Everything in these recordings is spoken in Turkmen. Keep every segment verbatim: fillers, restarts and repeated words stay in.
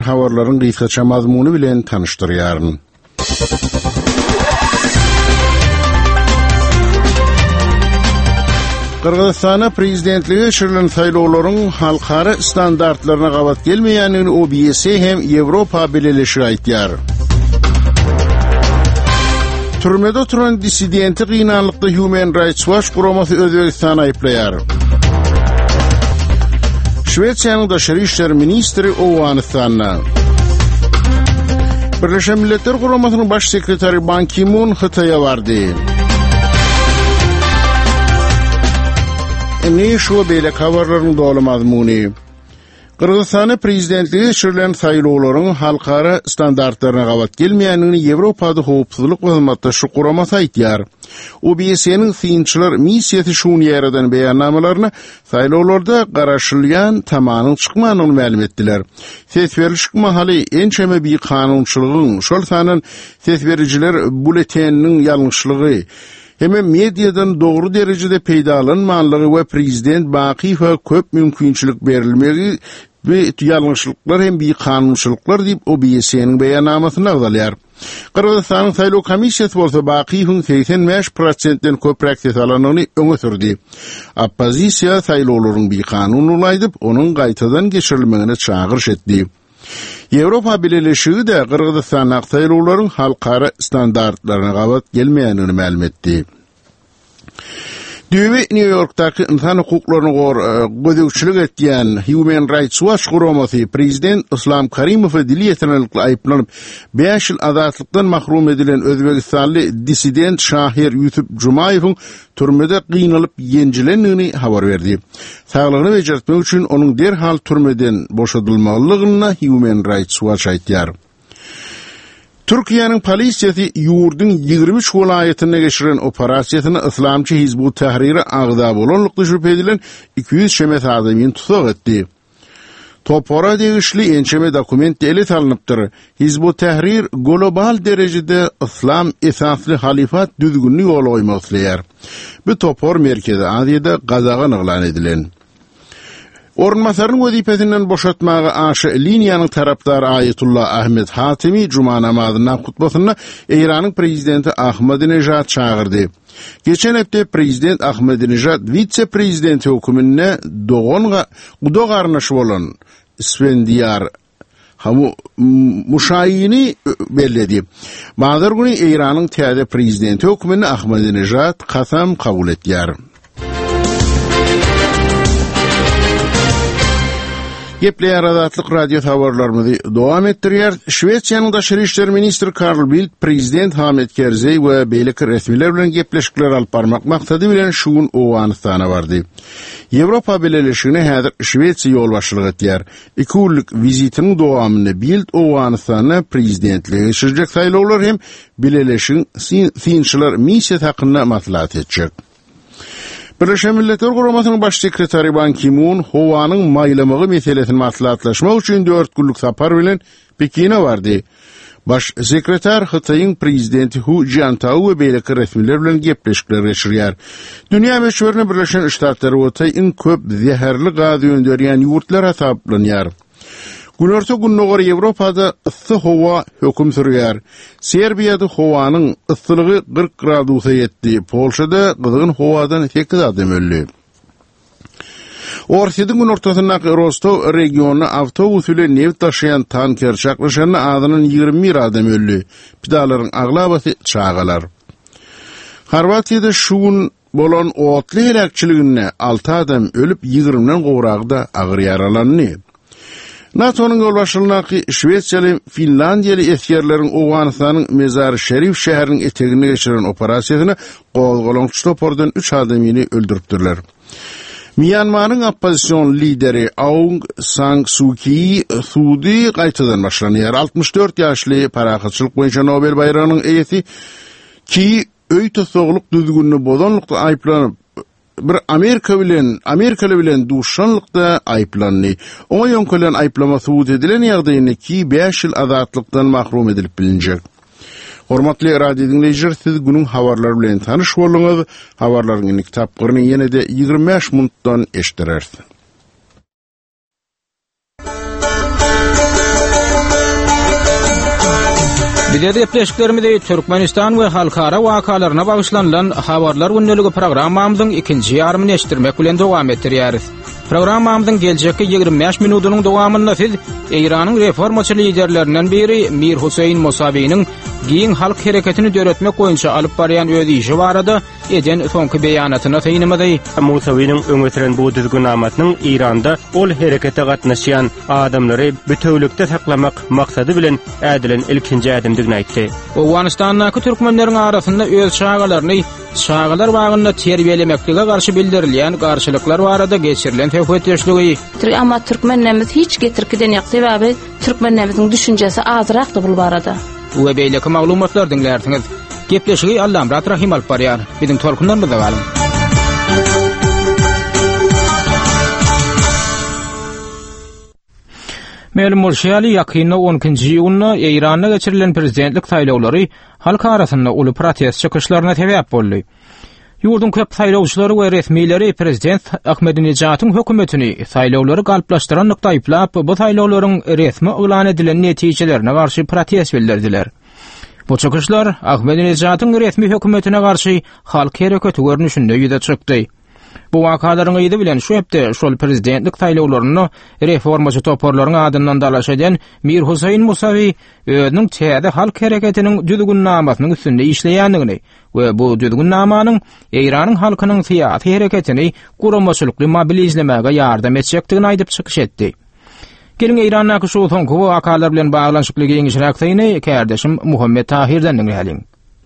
habarlaryň gysgaça mazmuny bilen tanışdyrýaryn. Kırgızstana prezidentligi geçirilen saýlawlaryň halkara standartlaryna gabat gelmeýänini O B S hem Ýewropa beleleşigi aýtýar. Türmede oturan disidenti gynanlykda Human Rights Watch guramasy Özbegistany aýplaýar. Şwetsiýanyň daşary işler ministri Owganystana. Birleşen Milletler Guramasynyň baş sekretary Ban Ki-moon Hytaýa bardy. Ne şu beýle habarlaryň dolu mazmuny. Kırgızstany prezidentligi geçirilen saýlawlaryň halkara standartlaryna gabat gelmeýänini Ýewropada howpsuzlyk we hizmetdaşlyk guramasy aýtýar. O B S'niň synçylar missiýasy şuny ýerden beýannamalaryna saýlawlarda garaşylýan tamanyň çykmanyny ma'lum etdiler. Ses berişik mahaly ençeme bir kanunçylygyň, şol sanan ses bericiler buleteniniň ýalňyşlygy Hem medyadan doğru derecede peýdalanmanlygy we prezident Bakiýewa köp mümkinçilik berilmegi we ýalňyşlyklar hem bir kanunçylyklar diýip O B S'niň beýannamasyna agdalýar. Kırgızstanyň saýlaw komissiýasy bolsa Bakiýewiň seksen beş prosentden köprek ses alanyny öňe sürdi. Oppozisiýa saýlawlaryň bir kanun ulaýdyp, onuň gaýtadan geçirilmegine çağırış etdi. Ýewropa beleleşigi de Kırgızstan saýlawlaryň halkara standartlaryna gabat gelmeýänini ma'lum etdi. Düýbe New Yorkdaky insan hukuklaryny gözegçilik etýän Human Rights Watch guramasy prezident Islom Karimow dili ýetenlikle aýplanyp beş ýyl azatlykdan mahrum edilen Özbegistanly disident Şahir Ýusuf Jumaýewiň türmede gıynalyp ýenjilendigini habar berdi. Saglygyny bejertmek üçin onuň derhal türmeden boşadylmalygyna Human Rights Watch aýtýar. Türkiýanyň polisiýasy ýurdun ýigirmi üç welaýatyna geçiren operasiýasyny Islamçy Hizbut Tahriri agda bolanlykda şüphe edilen iki yüz şemet adamyny tutak etdi. Topora degişli ençeme dokument elet alınıpdyr. Hizbut Tahrir global derecede İslam esasly halifat düzgünlüği ýol goýmaklydyr. Bu topor merkezi Aziýada gazagan eglan edilen. Ornmasaryň wezipesinden boşatmagy aşy liniýanyň tarapdary Ayetullah Ahmet Hatimi Cuma namazyna hutbasyna Iranyň prezidenti Ahmadinejad çağırdy. Geçen hepde prezident Ahmadinejad vitse-prezidenti hökümine dogonga gudo garnaşy bolan Svendiyar hamu muşaýyny belledi. Bazar güni Iranyň täze prezidenti hökümine Ahmadinejad kasam kabul etýär. Gepleýär Azatlyk radio habarlarymyzy dowam etdirýär. Şwetsiýanyň daşary işler ministri Carl Bildt prezident Hamid Karzai we beýleki resmiler bilen gepleşikler alyp barmak maksady bilen şugun Owganystana bardy. Ýewropa beleleşigine häzir Şwetsiýa ýolbaşçylyk etýär. Iki ýyllyk vizitiniň dowamyny Bildt Owganystana prezidentligi geçirecek saýlawlar hem beleleşigiň synçylar missiýasy hakynda maslahat etjek. Birleşen Milletler Guramasynyň baş sekretary Ban Ki-moon howanyň maýlamagy meselesini maslahatlaşmak üçin dört günlük sapar bilen Pekin'e bardy. Baş sekreter Hytaýyň prezidenti Hu Jintao we beýleki resmiler bilen gepleşikler geçirýär. Dünýä meşhuryny Birleşen Ştatlary Hytaýyň köp zeherli gaz öndürýän ýurtlar hesaplanýar. Günörtü günnogor Ýewropada ıssy howa höküm sürýär. Serbiýada howanyň ıssylygy kırk gradusa ýetdi. Polşada gyzgyn howadan sekiz adam öldü. Orsydyň gün ortasyndaky Rostov regionuna awtobus ile neft taşıyan tanker çaklaşanyny adynyň ýygrimi bir adam öldü. Pidalaryň aglabasy çağalar. Horwatiýada şugun bolan otly helakçyligine alty adam ölüp ýygriminden gowragda agyr yaralandy. NATO'nun ýolbaşçylygyna Şwetsiýaly, Finlandiýaly eskerleriň Owganystanyň Mezar Şerif şäheriniň etegine geçiren operasiýasyna gowgalançy topordan üç adamyny öldüripdirler. Myanmaryň oppozisiýon lideri Aung San Suu Kyi sudy gaýtadan başlanýar. altmış dört ýaşly parahatçylyk boýunça Nobel bayrağynyň eýesi Kyi öý tosogluk düzgünlüğini bozanlykda aýplanyp bir Amerika bilen Amerikaly bilen duşanlykda aýplandy. Oňa ýönkelen aýplama subut edilen ýagdaýynda ki beş ýyl azatlykdan mahrum edilip bilinjek. Hormatly radio dinleýijiler, siz günüň habarlary bilen tanyş bolýaňyz. Habarlaryň kitapçygyny ýene-de ýygrimi beş minutdan eşitdirersiz. Bizde epleklerimizde Türkmenistan ve halkara vakalarına bağışlanılan habarlar gündəligi programmamızın ikinci yarımını eşittirmek bilen dowam etdirýäris. Programmamızın geljekki ýygrimi beş minutynyň dowamynda siz Eýranyň reformaçy liderlerinden biri Mir Husayn Musawi'niň giň halk hereketini döretmek boýunça alyp barýan öz işi barada eden soňky beýanatyna taýynmady. Musawi'niň öňetiren bu düzgünamatynyň Iranda ol herekete gatnaşýan adamlary bütünlükde saklamak maksady bilen ädilen ilkinji adymdygyny aýtdy. Awganistanyň türkmenleriň arasynda öz şagalaryny şagalar bagynda terbiýelemeklige garşy bildirilýän garşylyklar barada geçirilen höwetçiligi. Ama türkmenlerimiz hiç getirkiden ýok sebäbi türkmenlerimiziň düşünjesi azrakdy bu barada. Bu beýleki maglumatlar dinlersiňiz. Gepleşigi Allamrat Rahim alyp barýar. Biziň tolkunlarymyzda galyň. Melum bolşaly ýakynda on ikinji ýylyna Eýranda geçirilen prezidentlik saýlawlary halk arasynda uly protest çykyşlaryna sebäp boldy. Ýurdun köp saýlawçylary we resmileri prezident Ahmedinejat'yň hökümetini saýlawlary galplaşdyran nykdaýyplap bu saýlawlaryň resmi elan edilen netijelerine garşy protest bildirdiler. Bu çykyşlar Ahmedinejat'yň resmi hökümetine garşy halk hereketi görnüşinde ýüze çykdy. Bu wakalaryň ýydy bilen şu hepde şol prezidentlik saýlawlaryny reformaçy toparlaryň adyndan dalaş eden Mir Husayn Musawi özüniň täze halk hereketiniň düzgünnamasynyň üstünde işleýändigini we bu düzgünnamanyň Eýranyň halkynyň syýasy hereketini guramaçylykly mobilizlemäge ýardam etjekdigini aýdyp çykyş etdi. Gelin Eýranyň şu soňky wakalar bilen baglanşykly giňişrak saýny kardeşim Muhammed Tahirden dinleýäliň.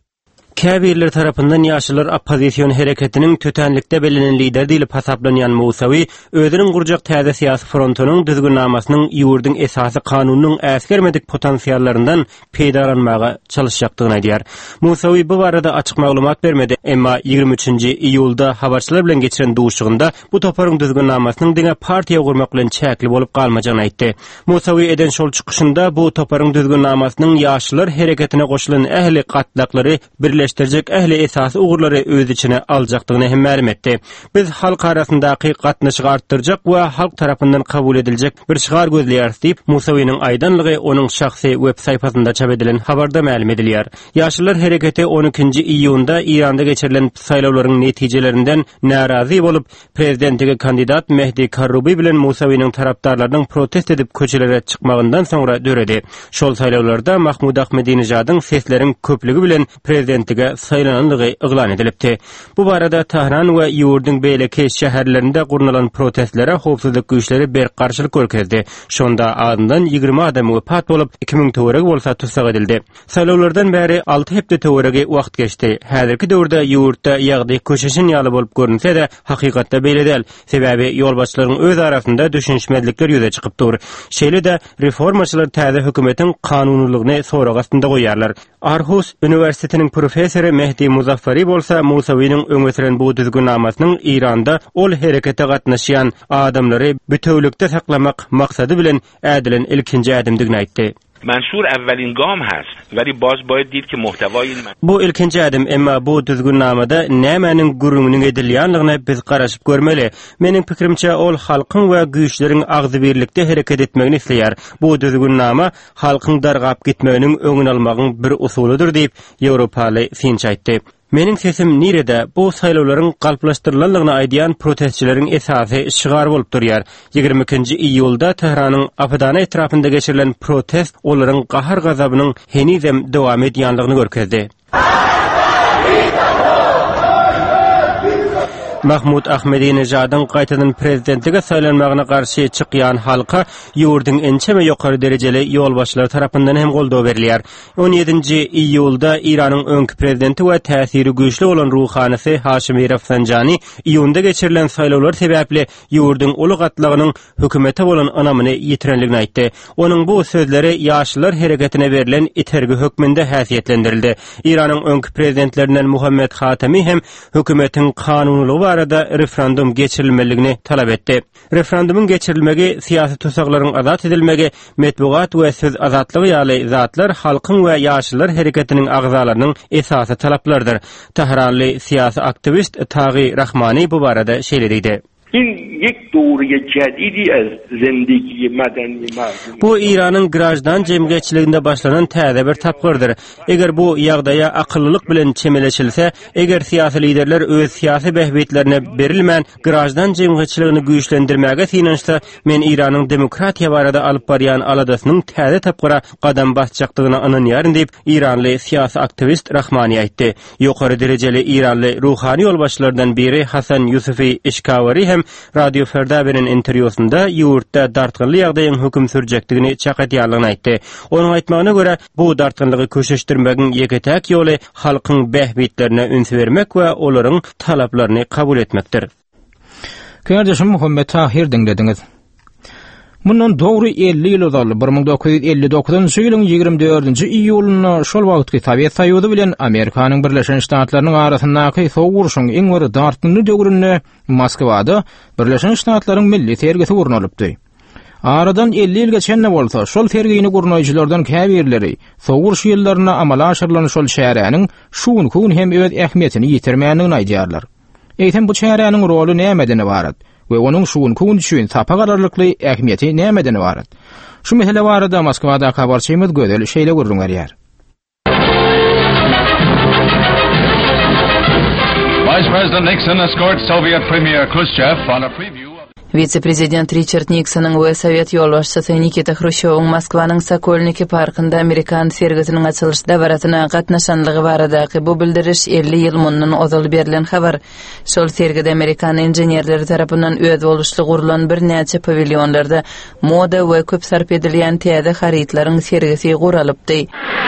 Käbirler tarapyndan ýaşylar opposision hereketiniň tötenlikde belenen lider diýilip hasaplanýan Musawi özüniň gurjak täze syýasy frontunyň düzgünnamasynyň ýurduň esasy kanunynyň äsgermedik potensiallaryndan peýdalanmaga çalışjakdygyny aýdýar. Musawi bu barada açyk maglumat bermedi, emma ýygrimi üçinji iýulda habarçylar bilen geçiren duşugynda bu toparyň düzgünnamasynyň diňe partiýa gurmak bilen çäkli bolup galmajagyny aýtdy. Musawi eden şol çykyşynda bu toparyň düzgünnamasynyň ýaşylar hereketine goşulan ähli gatlaklary bir birleştirjek ähli esasy ugurlary öz içine aljakdygyny hem ma'lum etdi. Biz halk arasyndaky gatnaşygy artdyrjak we halk tarapyndan kabul ediljek bir şygar gözleýäris diýip Musawi'niň aýdanlygy onuň şahsy web saýpasynda çap edilen habarda ma'lum edilýär. Ýaşylar hereketi on ikinji iýunda Iranda geçirilen saýlawlaryň netijelerinden narazy bolup prezidentlige kandidat Mehdi Karrubi bilen Musawi'niň tarapdarlarynyň protest edip köçelere çykmagyndan soňra döredi. Şol saýlawlarda Mahmud Ahmedinejat'yň sesleriň köplügi bilen prezident saylananlygy eglan edilipdi. Bu barada Tahran we ýurduň beýleki şäherlerinde gurnalan protestlere howpsuzlyk güýçleri ber garşylyk görkezdi. Şonda adyndan ýygrimi adam wepat bolup iki ming töwerek bolsa tutsak edildi. Saýlawlardan bäri alty hepde töwerege wagt geçdi. Häzirki döwürde ýurtda ýagdy köşeşin ýaly bolup görünse-de hakykatda beýle däl. Sebäbi ýolbaşçylaryň öz arasynda düşünşmezlikler ýüze çykypdyr. Şeýle-de reformaçylar täze hökümetiň kanunlygyny sorag astynda goýarlar. Arhus Üniversitetiniň professory Mehdi Muzaffari bolsa Musawi'niň öňetiren bu düzgünnamasynyň Iranda ol herekete gatnaşýan adamlary bütünlükde saklamak maksady bilen ädilen ilkinji adymdygyny aýtdy. Mansur evvelin gam hast weli baz baýd dil ki muhtawaý bu ilkinji adym, emma bu düzgünnamada nämenin gurrungyň edilýänligine biz garaşyp görmeli. Meniň pikirimçe ol halkyň we güýçleriň agzy birlikde hereket etmegini isleýär. Bu düzgünnama halkyň dargap gitmeginiň öňüni almagyň bir usulydyr diýip Ýewropaly Finch aýtdy. Meniň sesim nirede bu saýlawlaryň galplaşdyrylanlygyny aýdýan protestçileriň esasy şygar bolup durýar. ýygrimi ikinji iýulda Tehranyň Apadana etrapynda geçirilen protest olaryň gahar gazabynyň henizem dowam edýänligini görkezdi. Mahmud Ahmedinejat'yň gaýtadan prezidentlige saýlanmagyna garşy çykýan halka ýurduň ençeme ýokary derejeli ýolbaşçylar tarapyndan hem goldaw berilýär. on ýedinji iýulda Iranyň öňki prezidenti we täsiri güýçli bolan ruhanysy Haşimi Rafsanjani iýunda geçirilen saýlawlar sebäpli ýurduň uly gatlagynyň hökümete bolan anamyny ýitirenligini aýtdy. Onuň bu sözleri ýaşylar hereketine berilen itergi hökmünde häsiýetlendirildi. Iranyň öňki prezidentlerinden Muhammed Hatemi hem hökümetiň kanunlygy arada referendum geçirilmeligini talap etdi. Referendumyň geçirilmegi siyasi tusaklaryň azat edilmegi, metbuat we söz azatlygy ýaly zatlar halkyň we ýaşylar hereketiniň agzalarynyň esasy talaplardyr. Tahranly siyasi aktivist Taghi Rahmani bu barada şeýle diýdi. این یک دوره جدیدی از زندگی مدنی مردم. Bu İranın Grajdan cemiyetçiliginde başlanan täze bir tapgyrdyr. Eger bu ýagdaýa akyllylyk bilen çemeleşilse, eger siyasi liderler öz siyasi behbetlerine berilmän Grajdan cemiyetçiligini güýçlendirmäge synanşsa, men İranın demokratiýa barada alyp barýan aladasynyň täze tapgyra gadam basjakdygyna ynanýaryn diýip İranly siyasi aktivist Rahmani aýtdy. Ýokary derejeli İranly ruhani ýolbaşçylardan biri Hasan Yusufi Eşkavari hem Radio Ferdaber'in interwýusunda ýurtda dartgynly ýagdaýyň höküm sürjekdigini çaqatýarlygyny aýtdy. Onuň aýtmagyna görä, bu dartgynlygy köşeşdirmegiň ýeketäk ýoly halkyň behbetlerine üns bermek we olaryň talaplaryny kabul etmekdir. Kardeşim Muhammed Tahir dinlediňiz. Mundan dogry elli ýyl ozaldy. bir ming dokuz ýüz elli dokuzyňjy ýylyň ýygrimi dördünji iýuluny şol wagtky Sovet Soýuzy bilen Amerikanyň Birleşen Ştatlarynyň arasyndaky sowguruşyň iň bir dartgynly döwründe Moskwada Birleşen Ştatlaryň milli tergisi gurnalypdy. Aradan elli ýyl geçende bolsa, şol tergini gurnaýjylardan käbirleri sowguruş ýyllaryna amala aşyrylan şol şäheriniň şuun kun hem öz ähmiýetini ýitirmänligini aýdýarlar. Eýtem bu şäheriniň roly nämeden ibarat? We onuň şuun kun üçin tapa gararlykly ähmiýeti nämeden ibarat? Şu mesele barada Moskwada habarçymyz gödel şeýle gurrunýar. Vice President Nixon escorts Soviet Premier Khrushchev on a preview. Vice-prezident Richard Nixonyň we Sovet ýolbaşçysy Nikita Khrushchewyň Moskwanyň Sokolniki parkynda Amerikan sergisiniň açylyş dabaratyna gatnaşanlygy baradaky bu bildiriş elli ýyl mundan ozal berilen habar. Şol sergide Amerikan inženýerleri tarapyndan öz boluşly gurulan bir näçe pavilyonlarda moda we köp sarp edilýän täze haritlaryň sergisi guralypdy.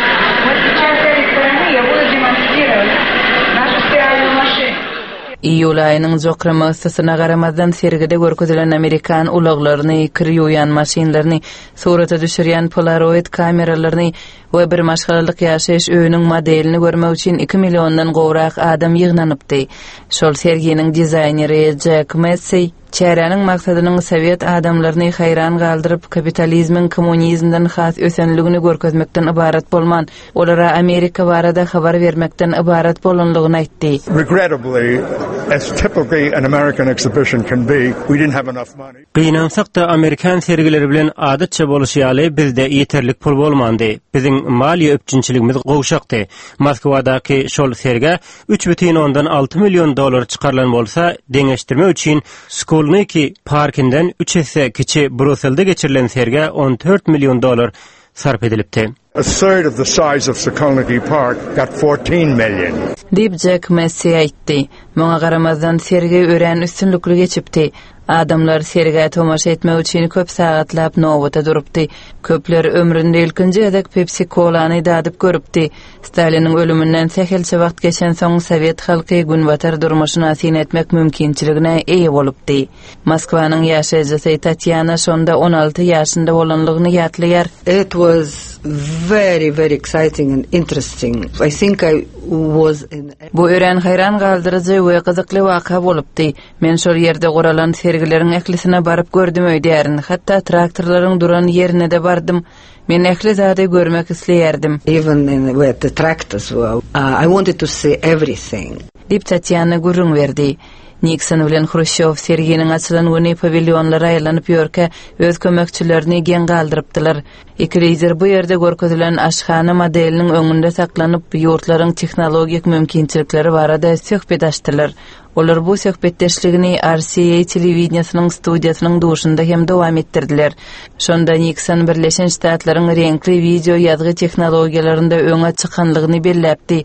İýul aýynyň jokrama sysyna garamazdan sergide görkezilen Amerikan ulaglaryny, kirýoýan maşinlaryny, surata düşürýän Polaroid kameralaryny we bir maşgalalyk ýaşaýyş öýüniň modelini görmek üçin iki milliondan gowrak adam ýygnanypdy. Şol serginiň dizayneri Jack Massey çäräniň maksadynyň Sovet adamlaryny haýran galdyryp kapitalizmiň kommunizmden has ösenligini görkezmekden ibarat bolman, olara Amerika barada habar bermekden ibarat bolanlygyny aýtdy. Regrettably, as typically an American exhibition can be, we didn't have enough money. Gynansak da Amerikan sergileri bilen adatça boluşýaly bizde ýeterlik pul bolmandy. Biziň maliýe öpçünçiligimiz gowşakdy. Moskwadaky şol serge üç бүтүн ондон алты million dollar çykarlan bolsa, deňeşdirme üçin Sokolniki parkinden üç hisse kiçi Brüsselde geçirilen serge on dört million dollar sarp edilipdi. A third of the size of Sokolniki Park got fourteen million. Dip Jack Massey aýtdy. Muňa garamazdan serge ören üstünlükli geçipdi. Adamlar serge tomaşa etmek üçin köp sagatlap nowata durupdy. Köpler ömründe ilkinji edek Pepsi Cola'ny dadyp görüpdi. Staliniň ölümünden sähelçe wagt geçen soň Sovet halky günbatar durmuşyna syn etmek mümkinçiligine eýe bolupdy. Moskwanyň ýaşaýjysy Tatiana şonda on alty ýaşynda bolanlygyny ýatlaýar. It was very very exciting and interesting. I think I was in Bu ören hayran galdyrjy we gyzykly waka bolupdy. Men şol ýerde guralan sergileriň eklisine baryp gördüm öýdärin. Hatda traktorlaryň duran ýerine de bardym. Men ekli zady görmek isleýärdim. Even in with the tractors, well, uh, I wanted to see everything. Dip Tatiana gurrun berdi. Nixon bilen Khrushchev serginiň açylan güni pavilyonlara aýlanyp ýörke öz kömekçilerini gen galdyrypdylar. Ikilizer bu ýerde görkezilen aşhana modeliniň öňünde saklanyp ýurtlaryň tehnologik mümkinçilikleri barada söhbet açdylar. Olar bu söhbetdeşligini R C A telewizionynyň studiýasynyň duşunda hem dowam etdirdiler. Şonda Nixon Birleşen Ştatlaryň reňkli video ýazgy tehnologiýalarynda öňe çykanlygyny belläpdi.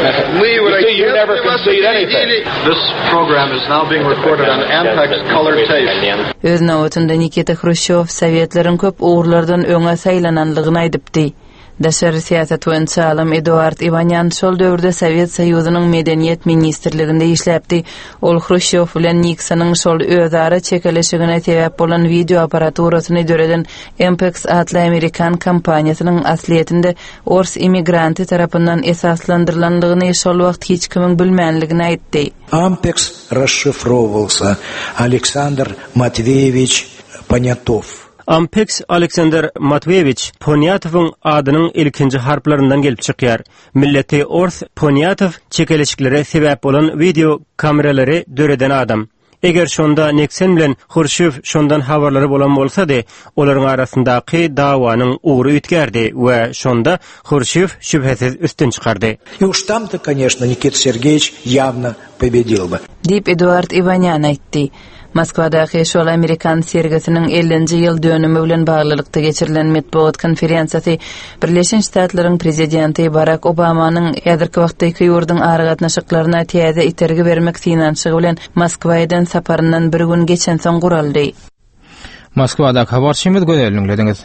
This program is now being recorded on Ampex color tape. Öz nowatynda Nikita Khrushchev Sowetlaryň köp uğurlardan öňe saýlananlygyny aýdypdy. Daşary siýasat boýunça alam Eduard Ivanyan şol döwürde Sovet Soýuzynyň medeniýet ministrliginde işläpdi. Ol Khrushchev bilen Nixonyň şol özara çekilişigine sebäp bolan video aparaturasyny döreden Ampex adly Amerikan kompaniýasynyň asliýetinde ors immigranty tarapyndan esaslandyrlandygyny şol wagt hiç kimiň bilmänligini aýtdy. Ampex расшифровывался Александр Матвеевич Понятов. Ampex Alexander Matveyevich Ponyatowyň adynyň ilkinji harplaryndan gelip çykýar. Milleti Ors Ponyatov çekilişiklere sebäp bolan video kameralary döreden adam. Eger şonda Nixon bilen Khrushchev şondan habarlary bolan bolsa-da, olaryň arasyndaky dawanyň uğru ütgerdi we şonda Khrushchev şüphesiz üstün çykardy. И уж там-то, конечно, Никита Сергеевич явно победил бы. Dip Eduard Ivanyan aýtdy. Moskvadaky şol Amerikan sergisiniň ellinji ýyl dönümi bilen baglylykda geçirilen medeniýet konferensiýasy Birleşen Ştatlaryň prezidenti Barack Obamanyň ýadyrky wagtdaky ýurdun ary gatnaşyklaryna täze itergi bermek synanşygy bilen Moskwadan saparyndan bir gün geçen soň guraldy. Moskvada habar şeýle gözelliňlediňiz.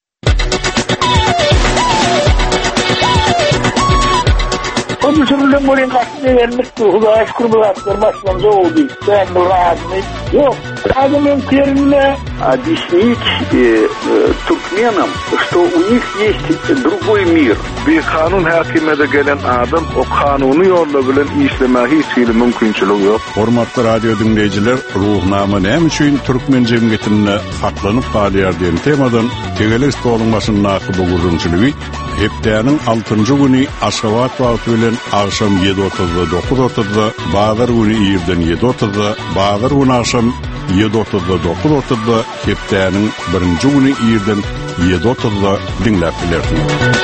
Konuşulan bolan gaýtdy vermek Hudaýa şükür bilatlar başlandy oldy. Ben bu razmy. Yok, разумеем термины объяснить э, э, туркменам, что у них есть другой мир. Bir kanun hakimede gelen adam o kanunu yolla bilen işlemäge hiç mümkinçiligi yok. Hormatly radio dinleyijiler, ruhnama näme üçin türkmen jemgyýetine haklanyp galýar diýen temadan tegeler stolunmasynyň naky gurrunçylygy hepdäniň altynjy güni Aşgabat wagty bilen akşam ýedi otuzda dokuz otuzda, Bazar güni ýerden ýedi otuzda, Bazar güni akşam ýedi otuzda dokuz otuzda, hepdäniň birinji güni ýerden ýedi otuzda dinläp bilersiň.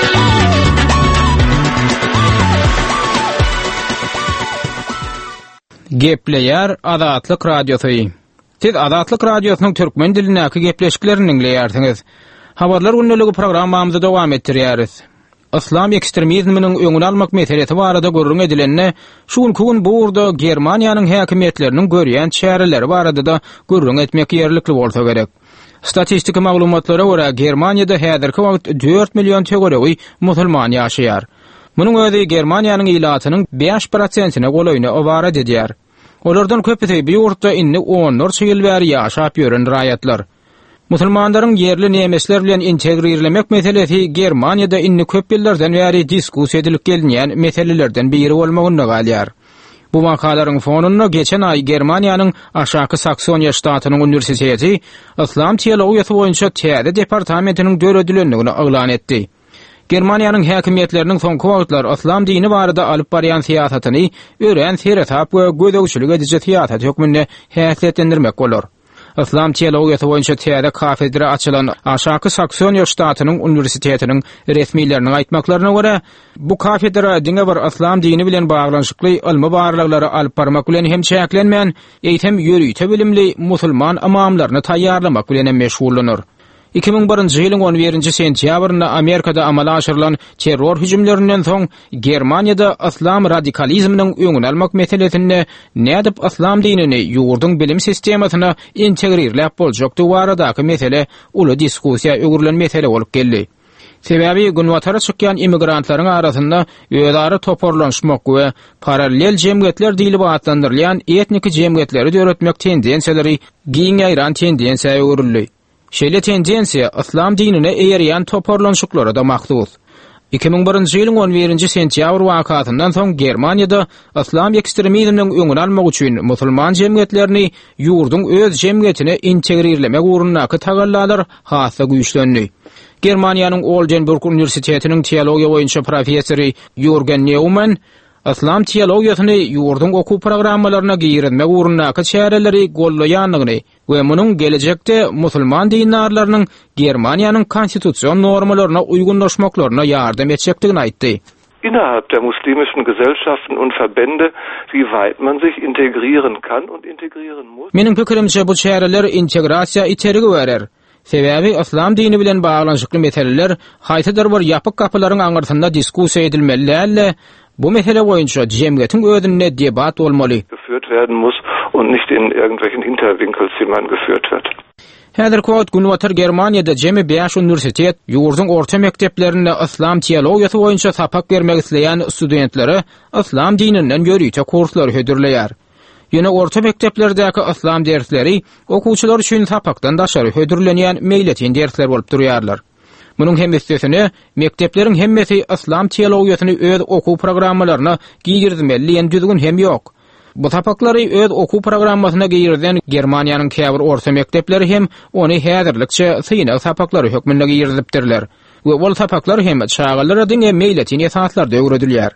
Gepleýär Adatlyk radiosu. Siz Adatlyk radiosynyň türkmen dilinäki gepleşiklerini dinleýärsiňiz. Habarlar günneligi programmamyzy dowam etdirýäris. İslam ekstremizminiň öňüni almak meselesi barada görüň edilenine şu gün bu urda Germaniýanyň häkimetleriniň görýän çäreleri barada da görüň etmek ýerlikli bolsa gerek. Statistik maglumatlara görä Germaniýada häzirki wagt dört million tögöregi musulman ýaşaýar. Munyň özi Germaniýanyň ilatynyň beş prosentine golaýyny obara edýär. Olardan köpüsi bir ýurtda inni on ýyl bäri ýaşap ýören raýatlar. Musulmanlaryň yerli nemesler bilen integrirlemek meselesi Germaniýada inni köp ýyllardan bäri diskussiýa edilip gelýän meselelerden biri bolmagyny galýar. Bu makalaryň fonunda geçen ay Germaniýanyň Aşaky Saksoniýa ştatynyň uniwersiteti İslam teologiýasy boýunça täze departamentiniň döredilendligini aglan etdi. Germaniýanyň häkimetleriniň soňky wagtlar islam dini barada alyp barýan siýasatyny ören seretap we gödөгçilik edýän siýasat hökmünde häsiýetlendirmek bolar. İslam teologiýasy boýunça täze kafedra açylan Aşaky Saksoniýa ştatynyň uniwersitetining resmiýetleriniň aýtmaklaryna görä, bu kafedra diňe bir islam dini bilen baglanşykly ilmi barlyklary alyp barmak bilen hem çäklenmän, eýtem ýörüýte bilimli musulman imamlaryny taýýarlamak bilen meşgullanýar. iki ming birinji ýylyň on birinji sentýabrynda Amerikada amala aşyrylan terror hüjümlerinden soň Germaniýada islam radikalizminiň öňüni almak meselesinde nädip islam dinini ýurdun bilim sistemasyna integrirläp boljakdy baradaky mesele uly diskussiýa öňürlen mesele bolup geldi. Sebebi günwatara çykýan immigrantlaryň arasynda öýdary toparlanşmak we paralel jemgyýetler diýilip atlandyrylýan etnik jemgyýetleri döretmek tendensiýaleri giň aýran tendensiýa öwrüldi. Şeýle tendensiýa islam dinine eýerýän toparlanşyklara da maksus. iki ming birinji ýylyň on birinji sentýabr wakatyndan soň Germaniýada islam ekstremizminiň öňüni almak üçin musulman jemgyýetlerini ýurdun öz jemgyýetine integrirlemek ugrundaky tagallar hassa güýçlendi. Germaniýanyň Oldenburg Uniwersitetining teologiýa boýunça professory Jürgen Neumann İslam teologiýasyny ýurdun okuw programmalaryna giýirmek ugrundaky çäreleri gollaýanlygyny we munyň gelecekde musulman dinarlarynyň Germaniýanyň konstitusiýon normalaryna uygunlaşmaklaryna ýardam etjekdigini aýtdy. Innerhalb der muslimischen Gesellschaften und Verbände, wie weit man sich integrieren kann und integrieren muss. Meniň pikirimçe bu çäreler integrasiýa içerigi berer. Sebebi islam dini bilen baglanşykly meseleler haýtadyr bir ýapyk kapylaryň aňyrsynda diskussiýa edilmeli. Bu mesele boýunça jemgyýetiň özüne debat bolmaly. Geführt werden muss und nicht in irgendwelchen Hinterwinkelzimmern geführt wird. Häzir kowat günwatar Germaniýada jemi beş uniwersitet ýurdun orta mekdeplerinde islam teologiýasy boýunça sapak bermek isleýän studentlere islam dininden ýörüýte kurslar hödürleýär. Ýöne orta mekdeplerdäki islam dersleri okuwçylar üçin sapakdan daşary hödürlenýän meýletin dersler bolup durýarlar. Munyň hem üstesine mekdepleriň hemmesi islam teologiýasyny öz okuw programmalaryna giýirmeli ýen düzgün hem ýok. Bu tapaklary öz okuw programmasyna giýirden Germaniýanyň käbir orta mektepleri hem ony häzirlikçe syna tapaklary hökmünde giýirdipdirler. We bol tapaklar hem çağalara diňe meýletin esaslarda öwredilýär.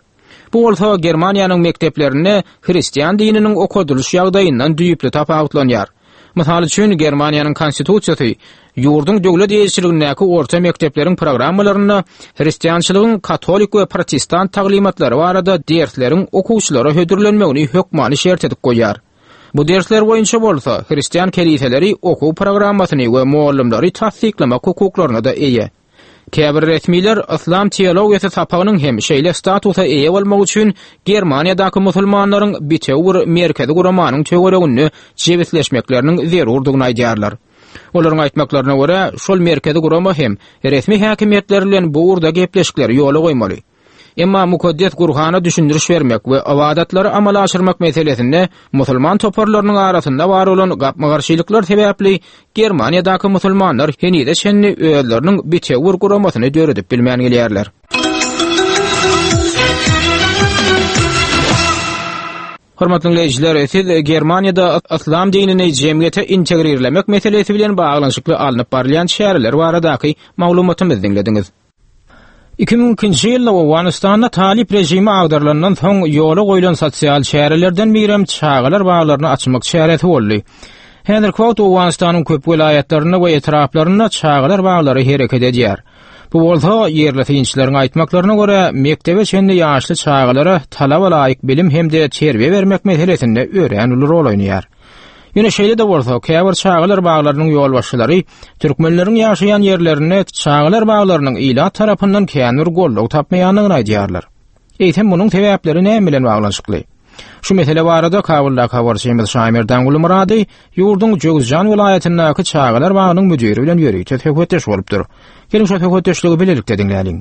Bu bolsa Germaniýanyň mekdeplerine Hristiýan dininiň okuduluş ýagdaýyndan düýüpli tapawutlanýar. Mysal üçin Germaniýanyň konstitusiýasy ýurdun döwlet ýeşiligindäki orta mekdepleriň programmalaryna Hristiýançylygyň katolik we protestant taglimatlary barada dersleriň okuwçylara hödürlenmegini hökmany şert edip goýar. Bu dersler boýunça bolsa Hristiýan keliseleri okuw programmasyny we muallimleri tasdiklamak hukuklaryna da eýe. Käbir resmiler İslam teologiýasy sapagynyň hem şeýle statusa eýe bolmak üçin Germaniýadaky musulmanlaryň bitewir merkezi guramanyň töweregini jebitleşmekleriniň zerurdygyny aýdýarlar. Olaryň aýtmaklaryna görä, şol merkezi gurama hem resmi häkimetler bilen bu urda gepleşikleri ýola goýmaly. Emma mukaddes Gurhana düşündiriş vermek we awadatlary amala aşyrmak meselesinde musulman toparlarynyň arasynda bar bolan gapmagarçylyklar sebäpli Germaniýadaky musulmanlar henide şenni öýleriniň bitewir guramasyny döredip bilmän gelýärler. Hormatly dinleyijiler, siz Germaniýada İslam dinini jemgyýete integrirlemek meselesi bilen baglanyşykly alınıp barlayan şäherler baradaky maglumatymyzy dinlediňiz. iki bin ikinji ýylda Awganistanda talip rejimi agdarlandan soň ýola goýulan sosial şäherlerden birem çağalar baglaryny açmak şähereti boldy. Häzir kwagt Awganistanyň köp vilayetlerinde we etraflarynda çağalar baglary hereket edýär. Bu bolsa ýerli synçylaryň aýtmaklaryna görä mektebe çenli ýaşly çağalara talaba laýyk bilim hemde terbiýe bermek meselesinde öýrenýär rol oýnaýar. Ýöne şeýle de bolsa, käbir çağalar baglarynyň ýolbaşçylary türkmenleriň ýaşaýan ýerlerine çağalar baglarynyň ila tarapyndan känur golluk tapmaýanyny aýdýarlar. Eýtem munyň sebäpleri näme bilen baglanyşykly? Şu mesele barada Kabulda Kawarşymyz Şaýmerdan Gulmurady ýurdun Joguzjan vilayatynyňky çağalar bagynyň müdiri bilen ýöri töhfetdeş bolupdyr. Gelin şu töhfetdeşligi bilelikde dinläýin.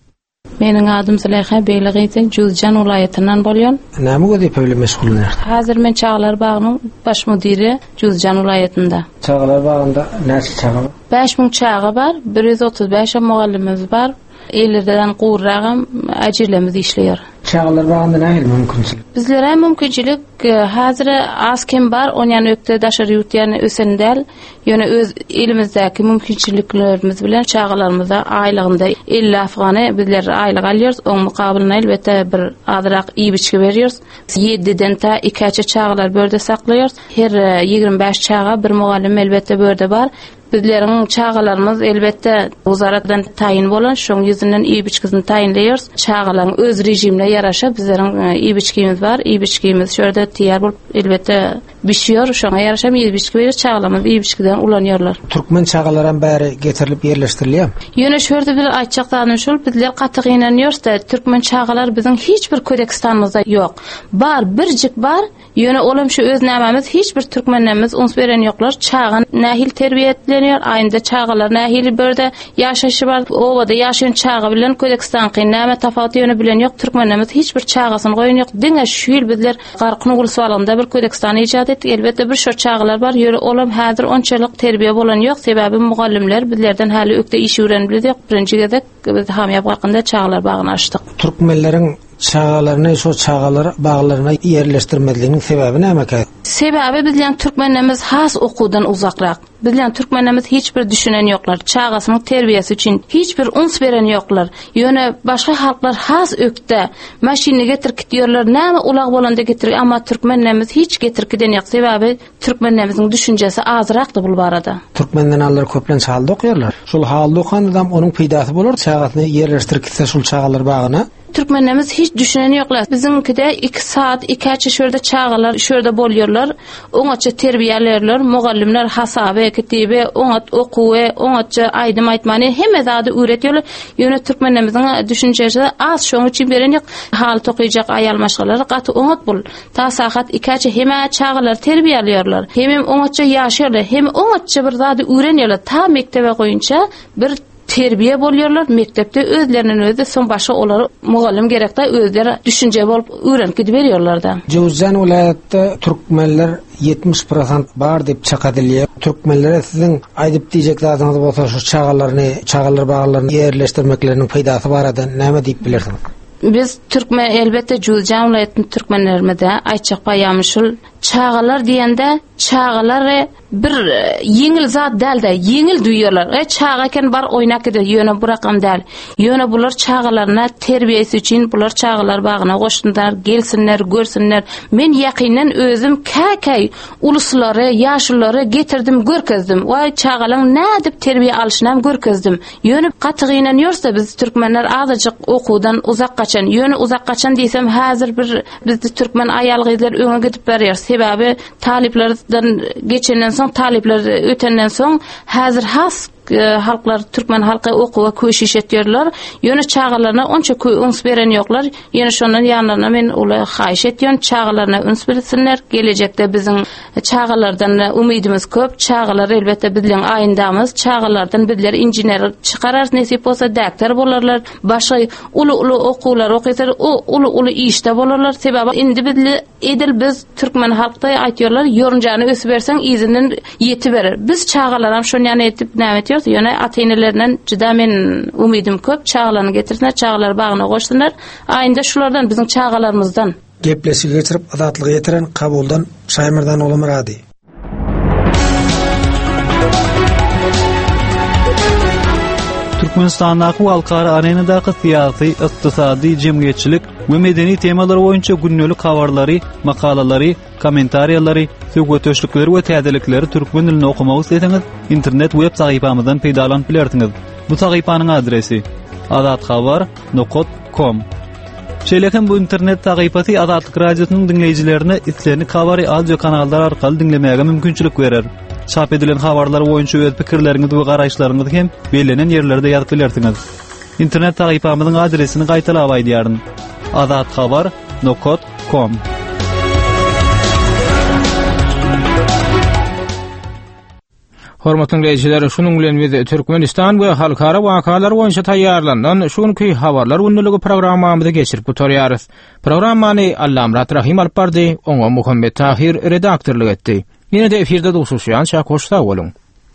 Meniň adym Zulaýha Beýlegiýse, Joguzjan vilayatyndan bolýan. Näme gözüp öyle meşgullanýar? Häzir men çağalar bagynyň baş müdiri Joguzjan vilayatynda. Çağalar bagynda näçe çağa? beş ming çağa bar, bir yüz otuz beş mugallimimiz bar. Ellerden gurragam ajirlemiz işleýär. Çağalar bagynda näme mümkinçilik? Bizlere mümkinçilik häzir askem bar, onyan ökde daşary ýurtýany ösendäl, ýöne öz elimizdäki mümkinçiliklerimiz bilen çağalarymyza aýlygynda elli afgany bizler aýlyk alýarys, oň mukabylyna elbetde bir azyrak iýbiçki berýärys. yediden ta iki çağalar börde saklaýarys. Her ýigirme beş çağa bir mugallim elbetde börde bar. Bizleriň çağalarymyz elbetde wuzaradan taýin bolan, şoň ýüzünden iýbiçkisini taýinleýärys. Çağalaryň öz rejimine ýaraşa bizleriň iýbiçkimiz bar. Iýbiçkimiz şöyle tiýär bolup elbetde bişiyor, şoňa ýaraşa iýbiçki berýär, çağalarymyz iýbiçkiden ulanýarlar. Türkmen çağalaryň bäri getirilip ýerleşdirilýär. Ýöne şöyle bir aýtjakdan şol bizler gatyk inanýarsda Türkmen çağalar biziň hiç bir kodeksdanymyzda ýok. Bar, birjik bar. Ýöne olam şu öz nämämiz hiç bir türkmenlerimiz uns beren ýoklar. Çağan nähil terbiýe etlenýär, aýynda çağalar nähil berde ýaşaşy bar. Owada ýaşaýan çağa bilen kodeksdan kyn näme tafawaty ýöne bilen ýok. Türkmenlerimiz hiç bir çağasyny goýan ýok. Diňe şu ýyl bizler garkyny gulsalanda bir kodeksdan ijad etdik. Elbetde bir şo çağalar bar. Ýöne olam häzir onçalyk terbiýe bolan ýok. Sebäbi mugallimler bizlerden häli ökde iş öwrenbildik. Birinji gezek biz hamýap garkynda çağalar bagyny açdyk. Türkmenleriň çağalarını, şu çağalar bağlarına yerleştirmediğinin sebebi ne emek? Sebebi bizden Türkmenlerimiz has okudan uzakrak. Bizden Türkmenlerimiz hiçbir düşünen yoklar. Çağasının terbiyesi için hiçbir uns veren yoklar. Yöne başka halklar has ökte maşini getirip diyorlar. Näme ulaq bolanda getir ama Türkmenlerimiz hiç getirip giden yok. Sebebi Türkmenlerimizin düşüncesi azraktı bu barada. Türkmenden allar köplen çağalda okuyorlar. Şol halda okan adam onun peydası bolur. Çağasını yerleştirip gitse şol çağalar bağına. Türkmenlerimiz hiç düşünen yoklar. Bizimkide iki saat, iki açı şurada çağalar, şurada bolyorlar. Oňaça terbiýelerler, mugallimler hasabe, kitibe, oňat okuwe, oňaça aýdym aýtmany hemme zady öğretýärler. Ýöne Türkmenlerimiziň düşünjesi az şoň üçin beren ýok. Hal tokyjak aýal maşgalary gaty oňat bol. Ta saat iki açı hemme çağalar terbiýelýärler. Hem oňaça ýaşarlar, hem oňaça bir zady öğrenýärler. Ta mektebe goýunça bir terbiye bolýarlar. Mektepde özlerinin özü son başa olar mugallim gerekde özleri düşünce bolup öğrenip gidip berýärler da. Joguzjan vilayatda türkmenler yetmiş prosent bar dep çakadylýar. Türkmenlere siziň aýdyp diýjek zadyňyz bolsa şu çağalaryny, çağalar baglaryny ýerleşdirmekleriniň peýdasy barada näme diýip bilersiň? Biz Türkmen elbette Joguzjan vilayatynyň türkmenlerime de aýtjak paýamyşul çağalar diýende çağalary bir yeňil zat däldi, yeňil duýýarlar. E çağaken bar oýnak eder, ýöne burakam däl. Ýöne bular çağalaryna terbiýesi üçin bular çağalar bagyna goşdunlar, gelsinler, görsinler. Men ýakynan özüm käkäy uluslary, ýaşlary getirdim, görkezdim. Way çağalaň nädip terbiýe alşynam görkezdim. Ýöne gatygynan ýörse biz türkmenler azyjyk okuwdan uzak gaçan. Ýöne uzak gaçan diýsem häzir bir bizde türkmen aýal gyzlar öňe gidip berýär. Sebebi taliplerden geçenden soň talipler ötenden soň häzir has halklar türkmen halky okuwa köşiş etýärler. Ýöne çağalaryna onça köy üns beren ýoklar. Ýöne şondan ýanlarına men uly haýyş etýän çağalaryna üns bersinler. Gelecekde biziň çağalardan umydymyz köp. Çağalar elbetde bizleň aýyndamyz. Çağalardan bizler injener çykarar, nesip bolsa daktar bolarlar. Başga uly uly okuwlar okýar, o uly uly işde bolarlar. Sebäbi indi bizli edil biz türkmen halkda aýtýarlar, ýorunjany ösüp berseň izinden ýeti berer. Biz çağalaram şonu etip näme ýöne atenelerden juda men umydym köp, çağalarny getirsinler, çağalar bagyna goşsunlar. Aýynda şulardan biziň çağalarymyzdan gepleşik geçirip azatlygy ýetiren kabuldan Şaýmyrdan Olamrady. Türkmenistandaky halkara arenadaky syýasy, ykdysady, jemgyýetçilik we medeni temalar boýunça günnelik habarlary, makalalary, kommentariýalary, söwgetöşlikleri we täzelikleri türkmen dilinde okumagy isteseňiz, internet web sahypamyzdan peýdalanyp bilersiňiz. Bu sahypanyň adresi azathabar nokta com. Şeýlekem bu internet sahypasy Azatlyk radiosynyň dinleýijilerine islerini habary audio kanallar arkaly dinlemäge mümkinçilik berer. Çap edilen habarlar boýunça öz pikirleriňizi we garaýşlaryňyzy hem belenen ýerlerde ýazyp bilersiňiz. İnternet sahypamyzyň adresini gaýtalap aýdýaryn. azathabar nokta com. Hormatly dinleýijiler, şunuň bilen biz Türkmenistan we halkara wakalar boýunça taýýarlanan şuňky habarlar gündəligi programmamyzda geçirip oturýarys. Programmany Allam Rahim alyp bardy, oňa Muhammed Tahir redaktorlyk etdi. Ýene de efirde duşuşýan şak hoşda boluň.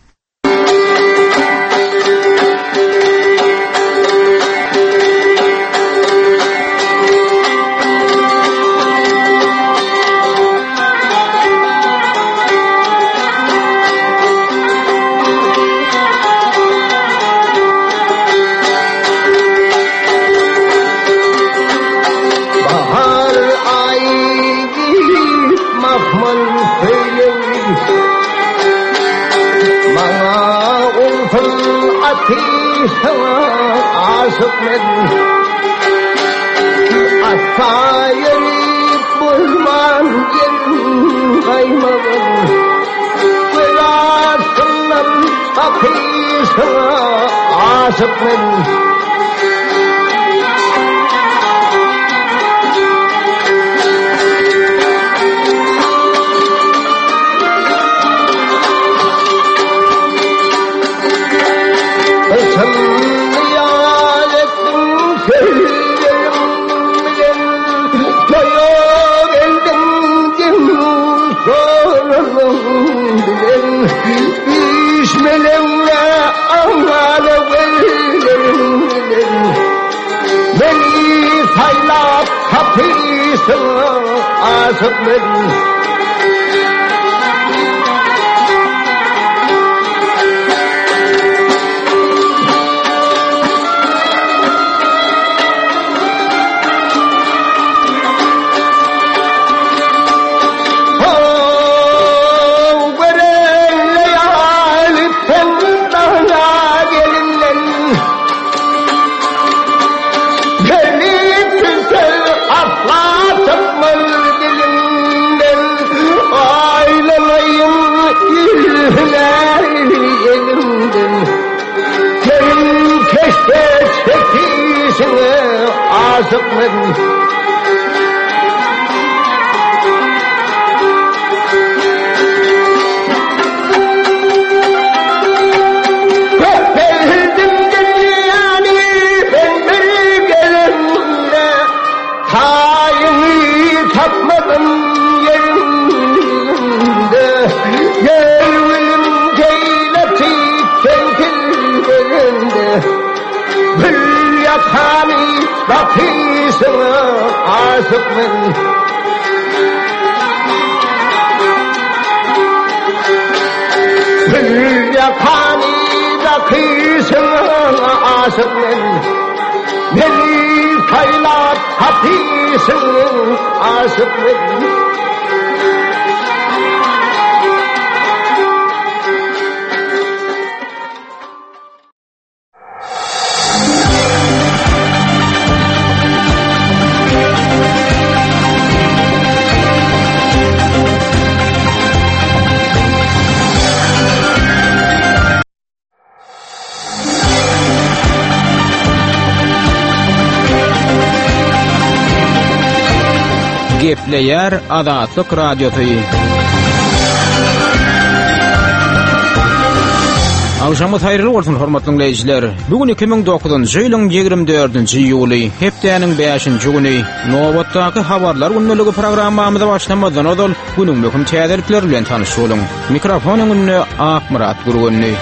Asıkmen Asayirip bulman yerin kaymadan Velasından kapısına asıkmen Asıkmen Asıkmen Beldim dünyani ben bir gelimle Tayini tapmadım yerinde Gelvilim ceyleti kentil belinde Bül yakani kapısına asıkmen yakani da kıyısın aşıkmen beni kaylat hapisın aşıkmen Gepleyer Azatlyk Radiosu. Awşamyz haýyrly bolsun hormatly dinleýijiler. Bugün iki ming dokuzunçy ýylyň ýygrimi dördünçi ýuly, hepdeniň beşinçi güni. Nowatdaky habarlar günneligi programmamyza başlamazdan öňe günüň möhüm täzelikleri bilen tanyşy boluň. Mikrofonyň önüne Akmurat Gurgunny.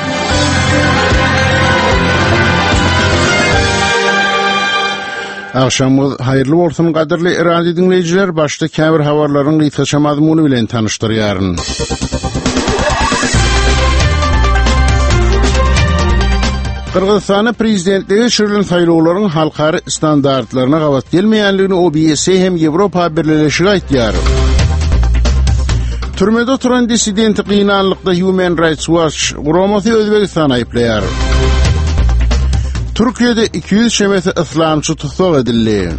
Akşamyz haýyrly bolsun gaderli radio dinleýijiler. Başda käbir habarlaryň gysgaça mazmuny bilen tanyşdyrýaryn. Kırgızstany prezidentligi çyrylan saýlawlaryň halkary standartlaryna gawat gelmeýänligini O B S hem Ýewropa birleşigi aýtýar. Türmede oturan dissidenti gynanlykda Human Rights Watch guramasy Özbegistany aýplaýar. Türkiýede iki yüz şemeti islamçy tutsak edildi.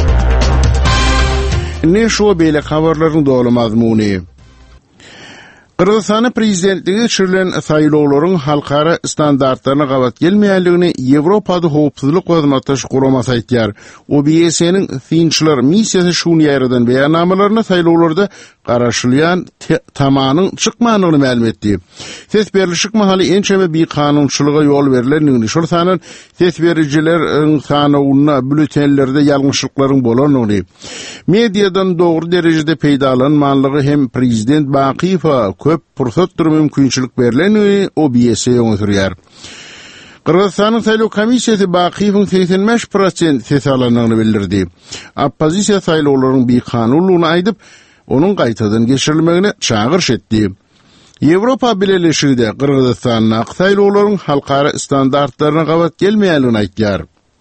Ne şu beýle habarlaryň dolu mazmuny. Kırgızstany prezidentligi çyrylan saýlawlaryň halkary standartlaryna gawat gelmeýänligini Ýewropada howpsuzlyk gozmatdaş guramasy aýtýar. O B S'niň Finçler missiýasy şuny ýerden beýannamalaryna saýlawlarda garaşylýan tamanyň çykmanyny ma'lum etdi. Ses berilişik mahaly ençeme bir kanunçylyga ýol berilendigini, şol sanan ses berijileriň sanawyna bültenlerde ýalňyşlyklaryň bolanyny, mediadan dogry derejede peýdalanmanlygy hem prezident Bakiýewa köp pursatdyr mümkinçilik berilendigini O B S ýöňürýär. Kırgızstanyň saýlaw komissiýasy Bakiýewiň seksen beş prosent ses alanyny bildirdi. Oppozisiýa saýlawlaryň bir kanunlygyny aýdyp, onun gaýtadan geçirilmegine çağırış etdi. Ýewropa birleşiginde Kırgızstanyň saýlawlaryň halkary standartlaryna gawat gelmeýänligini aýtýar.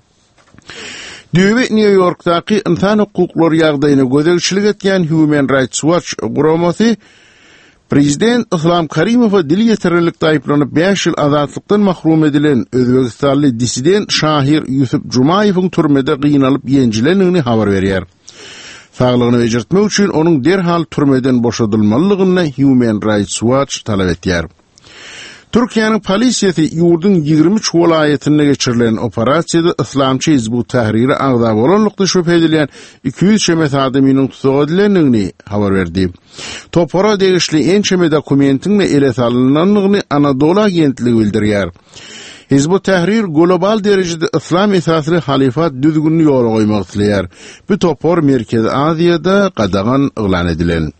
Düýbe New Yorkdaky insan hukuklary ýagdaýyna gözegçilik etýän Human Rights Watch guramasy Prezident Islom Karimow dil ýetirillikde aýplanyp beş ýyl azatlykdan mahrum edilen Özbegistanly dissident Şahir Ýusuf Jumaýewiň türmede gynanyp ýenjilendigini habar berýär. Saglygyny bejertmek üçin onuň derhal türmeden boşadylmalygyny Human Rights Watch talap etýär. Türkiýanyň polisiýasy ýurdun ýygrimi üç welaýetinde geçirilen operasiýada Islamçy Hizbut Tahrir agda bolanlykda şüphe edilen iki yüz şemet adamynyň tutsak edilendigini habar berdi. Topora degişli ençeme dokumentiň ele salynanlygyny Anadolu agentligi bildirýär. Hizbut Tahrir global derejede İslam esasly halifat düzgünlüğü ýola goýmak isleýär. Bu topor Merkez Aziýada gadagan yglan edilen.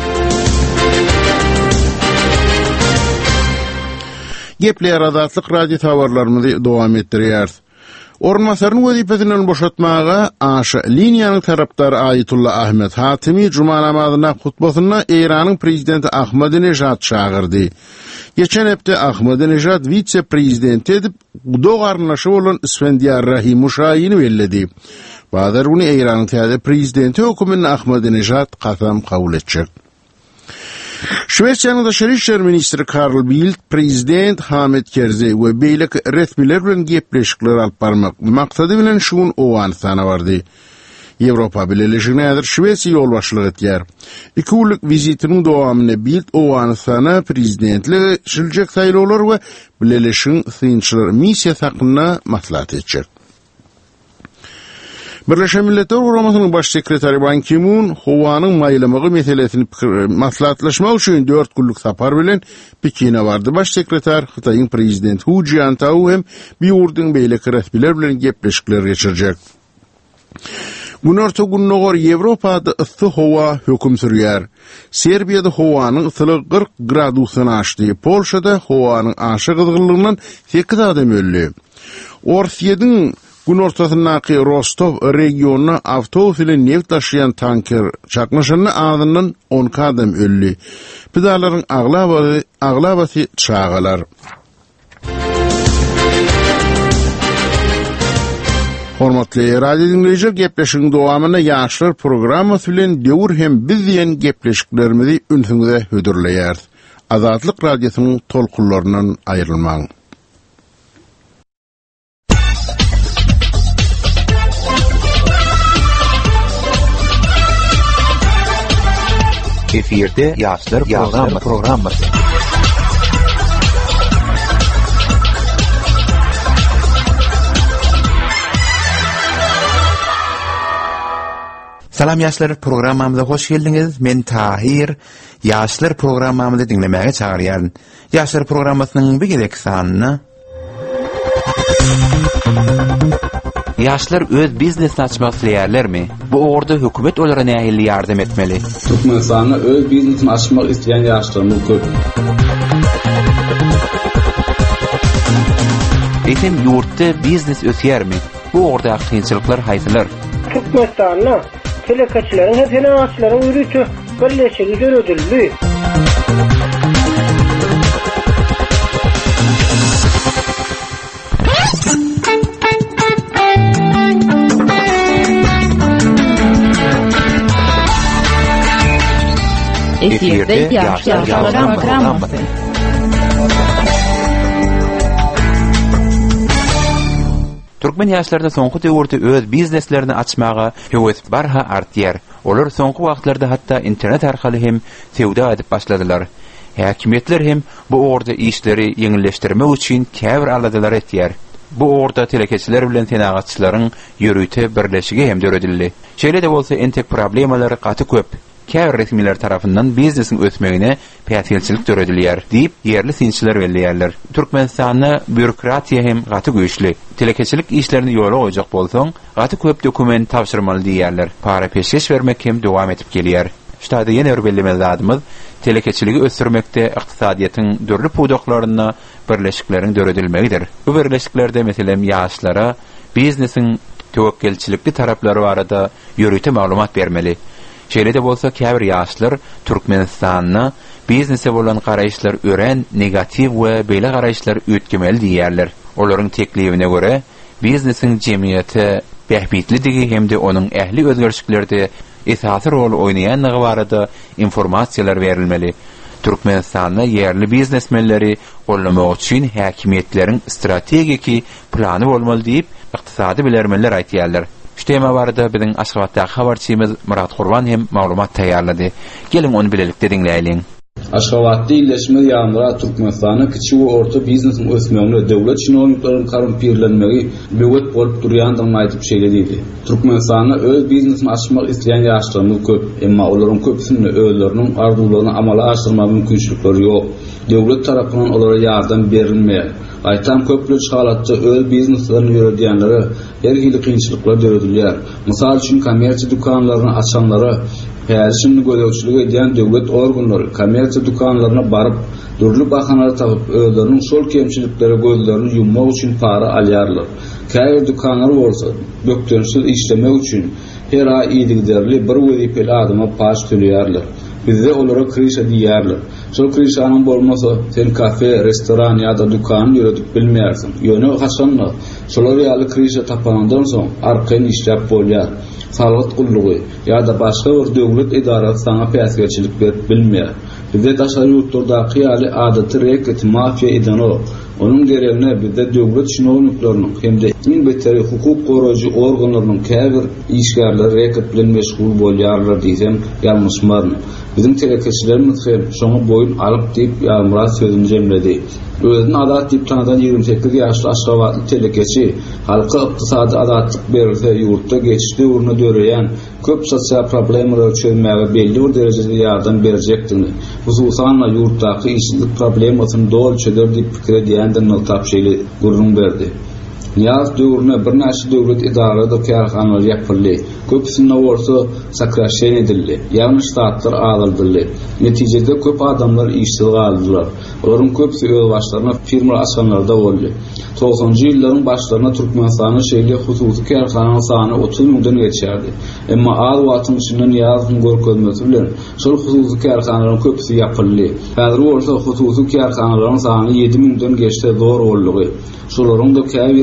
Gepleýär Azatlyk radio habarlarymyzy dowam etdirýär. Ormansaryň wezipesinden boşatmaga aşy liniýanyň tarapdary Aýatullah Ahmet Hatimi Juma namazyna hutbasyna Iranyň prezidenti Ahmadinejad çağırdy. Geçen hepde Ahmadinejad vice-prezident edip dogarnaşy bolan Isfendiyar Rahimuşaýyny belledi. Bazar güni Iranyň täze prezidenti hökümini Ahmadinejad kasam kabul etjek. Şweýçarýanyň daşary işler ministri Karl Bildt prezident Hamid Karzai we beýleki resmiler bilen gepleşikler alyp barmak maksady bilen şuň owan sanawardy. Ýewropa birleşigine ýazyr Şweýçarýa ýolbaşçylyk etýär. Iki ýyllyk vizitiniň dowamyny Bildt owan sana prezidentligi şiljek saýlawlar we birleşigiň synçylar missiýasy hakyna maslahat etjek. Birleşen Milletler Guramasynyň baş sekretary Ban Ki-moon howanyň maýlamagy meselesini maslahatlaşmak üçin dört günlük sapar bilen Pekin'e bardy. Baş sekreter Hytaýyň prezidenti Hu Jintao hem bir ýurdun beýleki resmiler bilen gepleşikler geçirjek. Günorta günnogor Ýewropada ysy howa höküm sürýär. Serbiýada howanyň yslygy kırk gradusyny aşdy. Polşada howanyň aşy gyzgynlygyndan sekiz adam öldü. Orsiýadyň gün ortasyndaky Rostov regionuna awtobus bilen neft taşıyan tanker çakmaşyny ağzından on adam öldü. Pidalaryň aglabasy aglabasy çağalar. Hormatly radio dinleyijiler, gepleşiň dowamyna ýaşlar programmasy bilen döwür hem biz diýen gepleşiklerimizi ünsiňize hödürleýär. Azatlyk radiosynyň tolkunlaryndan aýrylmaň. Eferde ýaşlar programmasy. Salam ýaşlar, programmamyza hoş geldiňiz. Men Tahir. Ýaşlar programmamyzy dinlemäge çagyrýaryn. Ýaşlar programmasynyň bigidek sanyny Ýaşlar öz biznesini açmak isleýärlermi? Bu orada hökümet olara nähili ýardam etmeli? Türkmenistanda öz biznesini açmak isleýän ýaşlarymyz köp. Etem ýurtda biznes ösýärmi? Bu orada kynçylyklar haýsylar? Türkmenistanda telekaçylaryň hem sanatçylaryň ürüçi birleşigi görüldü. Eferde ýaşlar programmasy. Türkmen ýaşlarynda soňky döwürde öz bizneslerini açmaga höwes barha artýar. Olar soňky wagtlarda hatda internet arkaly hem sewda edip başladylar. Häkimetler hem bu orda işleri ýeňilleşdirmek üçin käbir aladylar etýär. Bu orda telekeçiler bilen tenagatçylaryň ýörüte birleşigi hem döredildi. Şeýle de bolsa entek problemalary gaty köp. Käbir resmiler tarapyndan biznesin ösmegine päýtilçilik döredilýär diýip ýerli sinçiler belliýärler. Türkmenistanda bürokratiýa hem gaty güýçli. Telekeçilik işlerini ýola goýjak bolsaň, gaty köp dokument tapşyrmaly diýerler. Para peşkeş bermek hem dowam etip gelýär. Ştada ýene bir bellemezadymyz, telekeçiligi ösürmekde ykdysadyýatyň dörli pudoklaryna birleşikleriň döredilmegidir. Bu birleşiklerde meselem ýaşlara biznesin tewekkelçilikli taraplary barada ýörüte maglumat bermeli. Şeýle de bolsa käbir ýaşlar Türkmenistanyň biznese bolan garaýşlar ören, negativ we beýle garaýşlar ötkemeli diýerler. Olaryň teklifine göre biznesiň jemgyýete behbitligi hem de onuň ähli özgörüşlerde esasy rol oýnaýanlygy barada informasiýalar berilmeli. Türkmenistanyň ýerli biznesmenleri gollamak üçin häkimetleriň strategiki plany bolmaly diýip ykdysady bilermenler aýtýarlar. Ştema barada biziň Aşgabatda habarçymyz Murat Gurban hem maglumat taýýarlady. Gelin onu bilelikde dinleýäliň. Aşgabatda ýerleşme ýanra Türkmenistanyň kiçik we orta biznesiniň ösmegine döwlet çynowniklaryň karumpirlenmegi böwet bolup durýandygyny aýdyp şeýlediydi. Türkmenistanyň öz biznesini açmak isleýän ýaşlarymyz köp, emma olaryň köpsini özleriniň arzularyny amala aşyrma mümkinçilikleri ýok. Döwlet tarapyndan olara ýardam berilmeýär. Aytan köplük halatda öz bizneslerini yürüdüyenlere her hili kıyınçılıklar döredilýär. Misal üçün kommersiýa dukanlaryny açanlara päýişini gödäwçilik edýän döwlet organlary kommersiýa dukanlaryna baryp durly bahanary tapyp özleriniň şol kemçilikleri gözlerini yummak üçin para alýarlar. Käbir dukanlar bolsa dökdönsiz işlemek üçin her ay ýygyderli bir wezipeli adama paş төлýärler. Bizde olara krişa diýerler. Şol krişanyň bolmasa sen kafe, restoran ýa-da dukan ýöredip bilmeýärsiň. Ýöne haçanla şolar ýaly krişa tapandan soň arkaň işläp bolýar. Salgat gullugy ýa-da başga bir döwlet edarasy sana päsgerçilik berip bilmeýär. Bizde daşary ýurtlardaky ýaly adaty reket mafiýa edano. Onun gereğine bizde döwlet çynowniklarynyň hem de iň beteri hukuk goraýjy organlarynyň käbir işgärleri reket bilen meşgul bolýarlar diýsem ýalňyşmarmy? Bizim telekeçilerimiz hem şoňa boyun alyp diýip ýalmyra sözüni jemledi. Özüni adat diýip tanadan ýigirmi sekiz ýaşly Aşgabatly telekeçi halka ykdysady adatlyk berilse ýurtda geçişli uruna döreýän köp sosial problemleri çözmäge belli bir derejede ýardam berjekdigini, hususan ýurtdaky işsizlik problemasyny dol çözer diýip pikir edýändir notap şeýle gurrun berdi. Niyaz döwrüne bir näçe döwlet idaralary karhanalar ýapyldy. Köpsine bolsa sakraşen edildi. Ýalňyş ştatlar agyldy. Netijede köp adamlar işsiz galdylar. Olaryň köpsi öz başlaryna firma açanlarda boldy. togsonjy ýyllaryň başlaryna Türkmenistanyň şeýle hususy karhanalaryň sany otuz miňden geçýärdi. Emma az wagtyň içinde ýazyň görkezmesi bilen şol hususy karhanalaryň köpsi ýapyldy. Häzir bolsa hususy karhanalaryň sany ýedi miňden geçse zor boldy. Şolaryň da käbir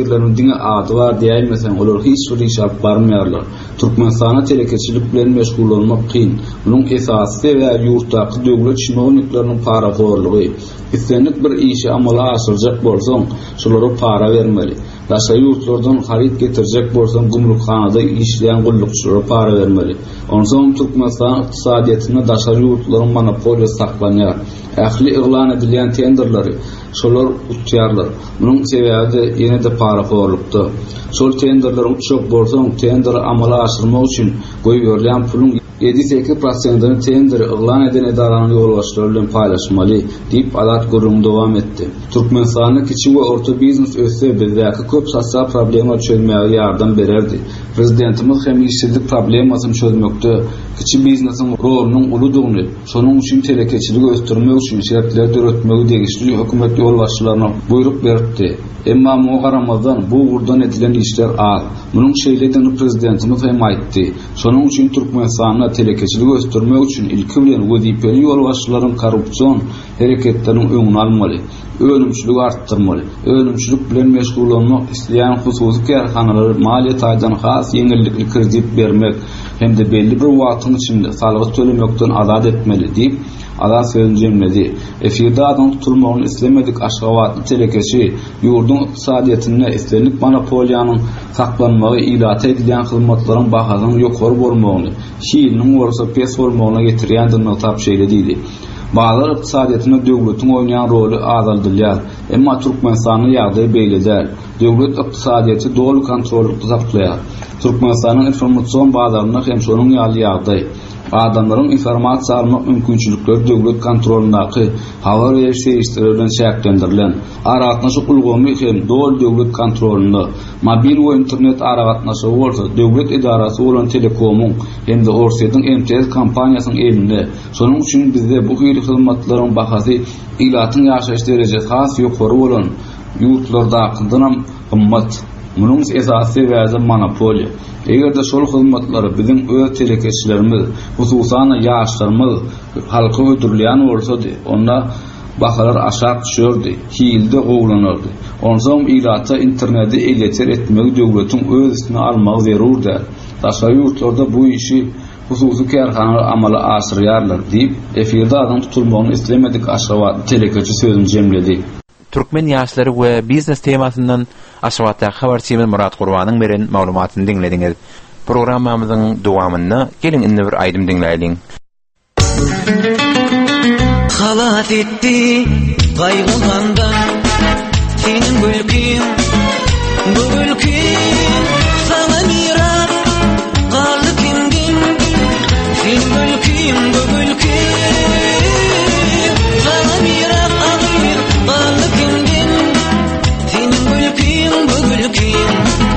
birlerinin diňe ady bar diýilmesen olar hiç bir iş alyp barmaýarlar. Türkmenistana telekeçilik bilen meşgul bolmak kyn. Munyň esasy we ýurtdaky döwlet çynowniklarynyň paraforlygy. Istenlik bir işi amala aşyrjak bolsaň, şolary para bermeli. Daşa ýurtlardan harit getirjek bolsaň, gumrukhanada işleýän gullukçylara para bermeli. Onsoň Türkmenistan ykdysadyýatyna daşa ýurtlaryň monopoliýasy saklanýar. Ähli iglan edilýän tenderleri şolar utýarlar. Munyň sebäbi de ýene de paraforlukdy. Şol tenderler uçak bolsaň, tenderi amala aşyrmak üçin goýulan pulun yedi sekiz prosentini tenderi iglan eden edaranyň ýolbaşçylary bilen paýlaşmaly diýip adat gurulmy dowam etdi. Türkmenistanyň kiçik we orta biznes össe bizdäki köp sosial problema çözmäge ýardam bererdi. Prezidentimiz hem işsizlik problemasyny çözmekde kiçik biznesin rolunyň uludygyny, şonuň üçin telekeçiligi ösdürmek üçin şertler döretmegi degişli hökümet ýolbaşçylaryna buyruk berdi. Emma muňa garamazdan bu gurdan edilen işler az. Munyň şeýledini prezidentimiz hem aýtdy. Şonuň üçin Türkmenistanyň telekeçiligi ösdürmek üçin ilki bilen wezipeli ýolbaşçylaryň korrupsiýon hereketleriniň öňüni almaly. Ölümçülük arttırmaly. Ölümçülük bilen meşgul bolmak isleýän hususy karhanalary maliýet aýdan has ýeňillikli kredit bermek hem de belli bir wagtyň içinde salgy tölemekden azat etmeli diýip ada sözlemledi. Efirde adam tutulmagyny islemedik Aşgabatly telekeçi ýurdun ykdysadyýatyna islenlik monopoliýanyň saklanmagy ilat edilýän hyzmatlaryň bahasynyň ýokary bolmagyny, şiýiliniň bolsa pes bolmagyna getirýändigini tapşyrdy. Bazar ykdysadyýatyna döwletiň oýnaýan roli azaldylýar. Emma Türkmenistanyň ýagdaýy beýle däl. Döwlet ykdysadyýaty dolu kontrolykda saklaýar. Türkmenistanyň informasiýon bazaryna hem şonuň ýaly ýagdaýy. Adamlaryň informasiýa almak mümkinçilikleri döwlet kontrolundaky habar beriş servisleri bilen şäklendirilen. Aragatnaşyk ulgamy hem dol döwlet kontrolunda mobil we internet aragatnaşygy bolsa döwlet edarasy bolan telekomyň hem de Orsedyň M T S kompaniýasynyň elinde. Şonuň üçin bizde bu hyry hyzmatlaryň bahasy ilatyň ýaşaýyş derejesi has ýokary bolan ýurtlardakyndan gymmat. Munyň esasy wäzi monopoliýa. Eger de şol hyzmatlary biziň öz telekeçilerimiz, hususan ýaşlarymyz halka ödürleýän bolsady, onda bahalar aşağı düşerdi, hiilde gowlanardy. Onsoň ilata interneti eleter etmek döwletiň öz üstüne almagy zerurdy. Daşa ýurtlarda bu işi hususy karhanalar amala aşyrýarlar diýip efirde adam tutulmagyny islemedik Aşgabatly telekeçi sözüni jemledi. Türkmen ýaşlary we biznes temasyndan Aşgabatda habarçy Murat Gurbanyň beren maglumatyny dinlediňiz. Programmamyzyň dowamyny gelin indi bir aýdym dinleýäliň. Halat etdi gaýgylanda senin gülkün bu gülkün sana miras galy kindin senin gülkün bu gülkün sana miras agyr galy kindin senin gülkün bu gülkün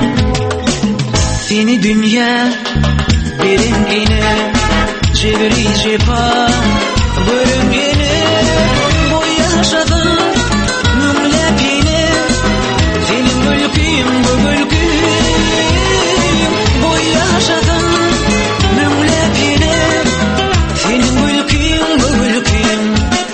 seni dünya berengine çeviri cepa bölümgeni bu yaşadın mümlepini senin mülkün bu mülkün bu yaşadın mümlepini senin mülkün bu mülkün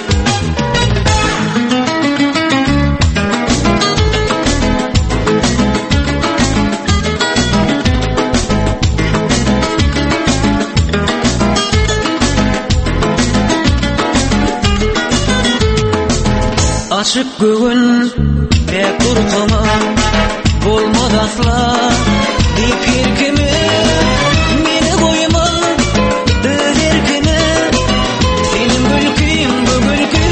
açık göğün ve kurkuma bolmadı asla deyip erkimi meni koyma öz erkimi senin mülkün bu mülkün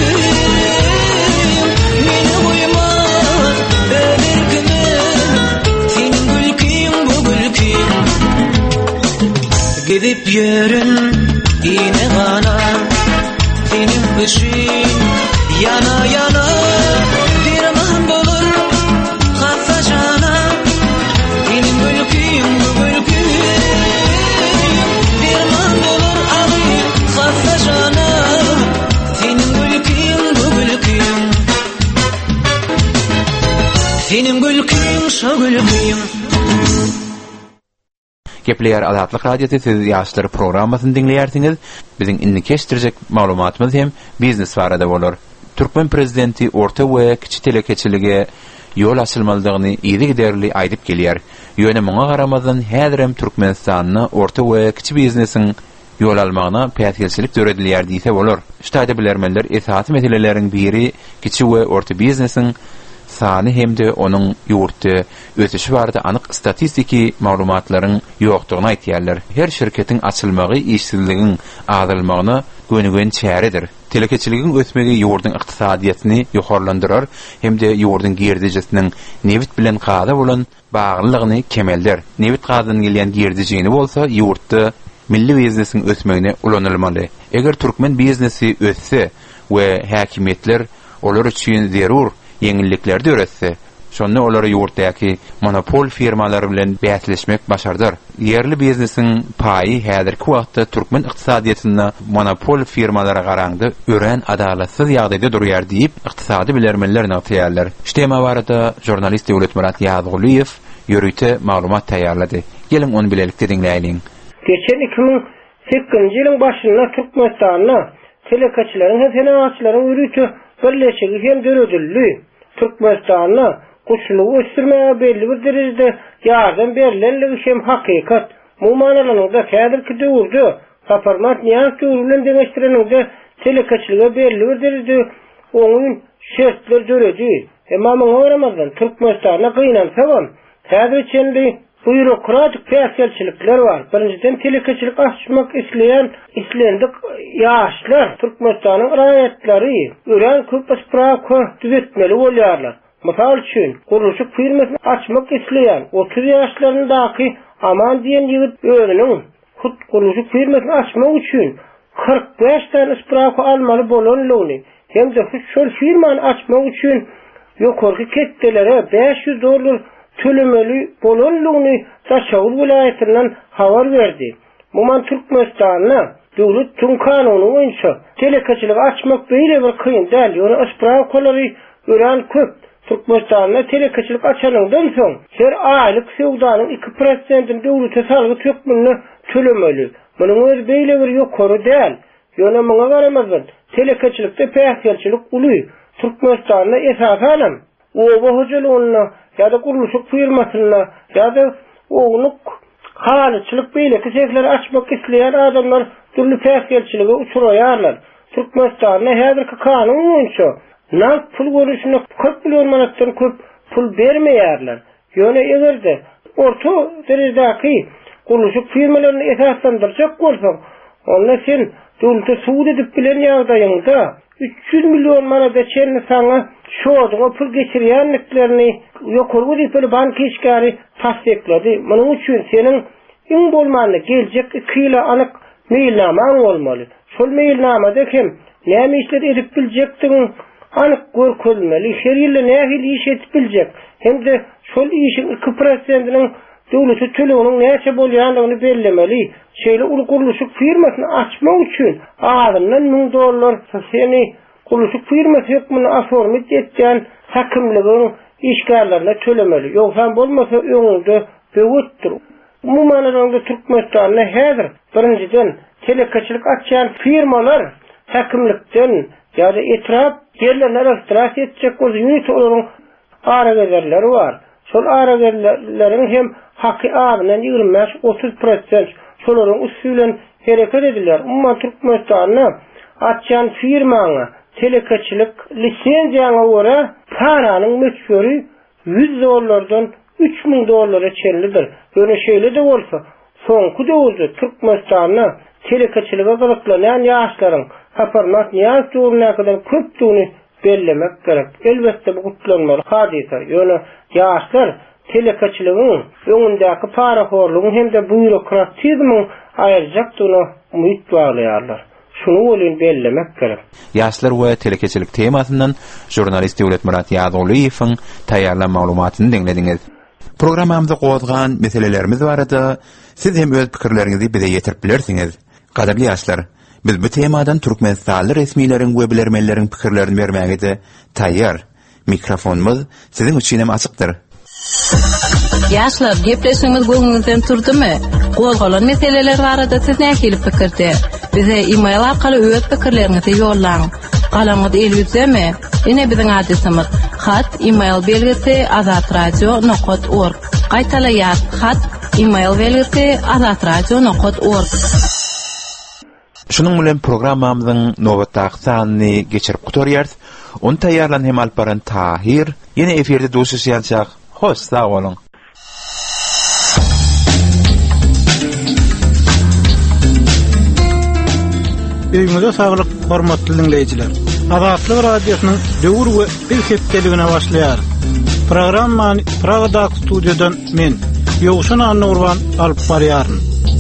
meni koyma öz erkimi senin mülkün bu mülkün gidip yürün yine bana senin ışığın yana yana dirman bolur hatsa jana senin mülkün bu mülkün dirman bolur agyr hatsa jana senin mülkün bu mülkün senin mülkün şu mülkün. Gepleýär Azatlyk radiosu siz ýaşlar programmasyny dinleýärsiňiz. Biziň indi keşdirjek maglumatymyz hem biznes barada bolar. Türkmen prezidenti orta we kiçi telekeçilige yol açylmalydygyny ýygy derli aýdyp gelýär. Ýöne muňa garamazdan häzirem Türkmenistanyny orta we kiçi biznesiň yol almagyna päýtgelçilik döredilýär diýse bolar. Ştaýda bilermenler esasy meseleleriň biri kiçi we orta biznesiň sany hemde onuň ýurtda ötüşi barada anyk statistiki maglumatlaryň ýokdugyny aýtýarlar. Her şirketiň açylmagy işsizligiň azalmagyna gönügen çäredir. Telekeçiligin ösmegi ýurdun ykdysadyýatyny ýokarlandyrar hemde ýurdun gerdejesiniň nebit bilen gaza bolan baglylygyny kemelder. Nebit gazynyň gelýän gerdejini bolsa ýurtda milli biznesiň ösmegine ulanylmaly. Eger türkmen biznesi össe we häkimetler olar üçin zerur ýeňillikler döretse, şonda olary ýurtdaky monopol firmalary bilen bäsleşmek başardyr. Yerli biznesiň paýy häzirki wagtda türkmen ykdysadyatyna monopol firmalara garaňdy ören adalatsyz ýagdaýda durýar diýip ykdysady bilermenler näçäler. Şeýme barada jurnalist Döwlet Murat Ýazgulyýew ýörüte maglumat taýýarlady. Gelin onu bilelikde dinleýin. Geçen iki bin sekizinji ýylyň başynda Türkmenistanyna telekaçylaryň hem senaatçylaryň ýürütü birleşigi hem döredildi. Türkmenistanyna kuşluğu ösürmeye belli bir derejede yardım berilenligi hem hakikat. Bu manalaryňda häzirki döwürde saparmat ýa türlüň deňeşdireninde telekaçylyga belli bir derejede oňun şertler döredi. Emma muňa garamazdan Türkmenistanyna gynansagan häzir içinde bürokratik päýtgelçilikler bar. Birinciden telekaçylyk açmak isleýän islendik ýaşlar Türkmenistanyň raýatlary ören köp ispravka düzetmeli bolýarlar. Mysal üçin guruluşyk firmasyny açmak isleýän otuz ýaşlaryndaky Aman diýen ýigit özüniň hut guruluşyk firmasyny açmak üçin kırk beş tane ispravka almaly bolanlygyny hem de şol firmany açmak üçin ýokarky ketdelere beş yüz dollar tölemeli bolanlygyny Daşaul vilayatynyň habar berdi. Muman Türkmenistanyna döwlet tüm kanuny boýunça telekaçylyk açmak beýle bir kyn däl. Ýöne ispravkalary ören köp. Türkmenistanyna telekaçylyk açanyndan soň her aýlyk sowdanyň iki prosentini döwlete salgy tökmünni tölemeli. Munyň öz beýle bir ýokary däl. Ýöne muňa garamazdan telekaçylykda päýtgelçilik uly. Türkmenistanyna esas alam oba hojulugyna ýa-da guruluşyk firmasyna ýa-da oňluk halyçylyk beýle kesekleri açmak isleýän adamlar türlü päýtgelçilige uçuraýarlar. Türkmenistanyna häzirki kanun boýunça nak pul görüşüne kırk milyon manatdan köp pul bermeýärler. Ýöne egerde orta derejedaky guruluşyk firmalaryny esaslandyrjak bolsaň, onda sen döwlete suud edip bilen ýagdaýynda üç yüz milyon manat çenni saňa şoňa pul geçirýänliklerini ýokary diýip bank işgäri tasdiklady. Munyň üçin seniň iň bolmany geljek iki ýyla anyk meýilnamaň bolmaly. Şol meýilnamada kim näme işler edip biljekdiň anyk görkezmeli. Her ýyly nähil iş edip biljek. Hem de şol işin iki prosentiniň döwlete töleginiň näçe bolýanlygyny bellemeli. Şeýle ulu guruluşyk firmasyny açmak üçin adamdan ming dollar seni guruluşyk firmasy hökmüni aformit etýän hakimligiň işgärlerine tölemeli. Ýogsa bolmasa öňünde böwetdir. Bu manada Türkmenistanyna häzir birinciden telekaçylyk açýan firmalar hakimlikden ýa-da etraf yerlerine registrasiýa etjek bolsa ýönet olaryň aragezerleri bar. Şol aragezerleriň hem haky adynyň ýygrimi beş otuz prosent şolaryň usulen hereket edilýär. Umma Türkmenistanyna açýan firmaňa telekaçylyk lisensiýaňa görä paranyň möçberi yüz dollardan üç ming dollara çenlidir. Ýöne şeýle de bolsa, soňky döwürde Türkmenistanyna telekaçylyga gyzyklanýan ýaşlaryň haparmat ýaş döwrüne köpdüğünü bellemek gerek. Elbette bu gutlanmaly hadisa. Ýöne ýaşlar telekaçylygyň öňündäki paraxorlugyň hem de bürokratizmiň aýarjakdygyna umyt baglaýarlar. Şunu bolyn bellemek gerek. Ýaşlar we telekeçilik temasyndan jurnalist Döwlet Murat Ýazgulyýewiň taýýarlan maglumatyny dinlediňiz. Programmamyzda gozgan meselelerimiz barada siz hem öz pikirleriňizi bize ýetirip bilersiňiz. Gadaply ýaşlar, biz bu temadan Türkmenistanly resmiýleriň we bilermenleriň pikirlerini bermäge de taýýar. Mikrofonumuz siziň üçin hem açykdyr. Ýaşlar, gepleşigimiz göňüňizden turdymy? Gozgalan meseleler barada siz näme pikirde? Bize e-mail arkaly öz pikirleriňizi ýollaň. Galamydy elbizeme. Ine biziň adresimiz hat email belgisi azatradio nokta org. Gaýtalayar hat email belgisi azatradio nokta org. Şunun bilen programmamyzyň nowatdaky sanyny geçirip gutarýarys. Onu taýýarlan hem alparan Tahir. Ýene eferde duşuşýançak. Hoş sag bolun. Öýüňize saglyk, hormatly dinleýijiler. Azatlyk radiosynyň döwür we bir hepdeligine başlaýar. Programmany Pragada studiýadan men, Ýogşan Annurwan alyp barýaryn.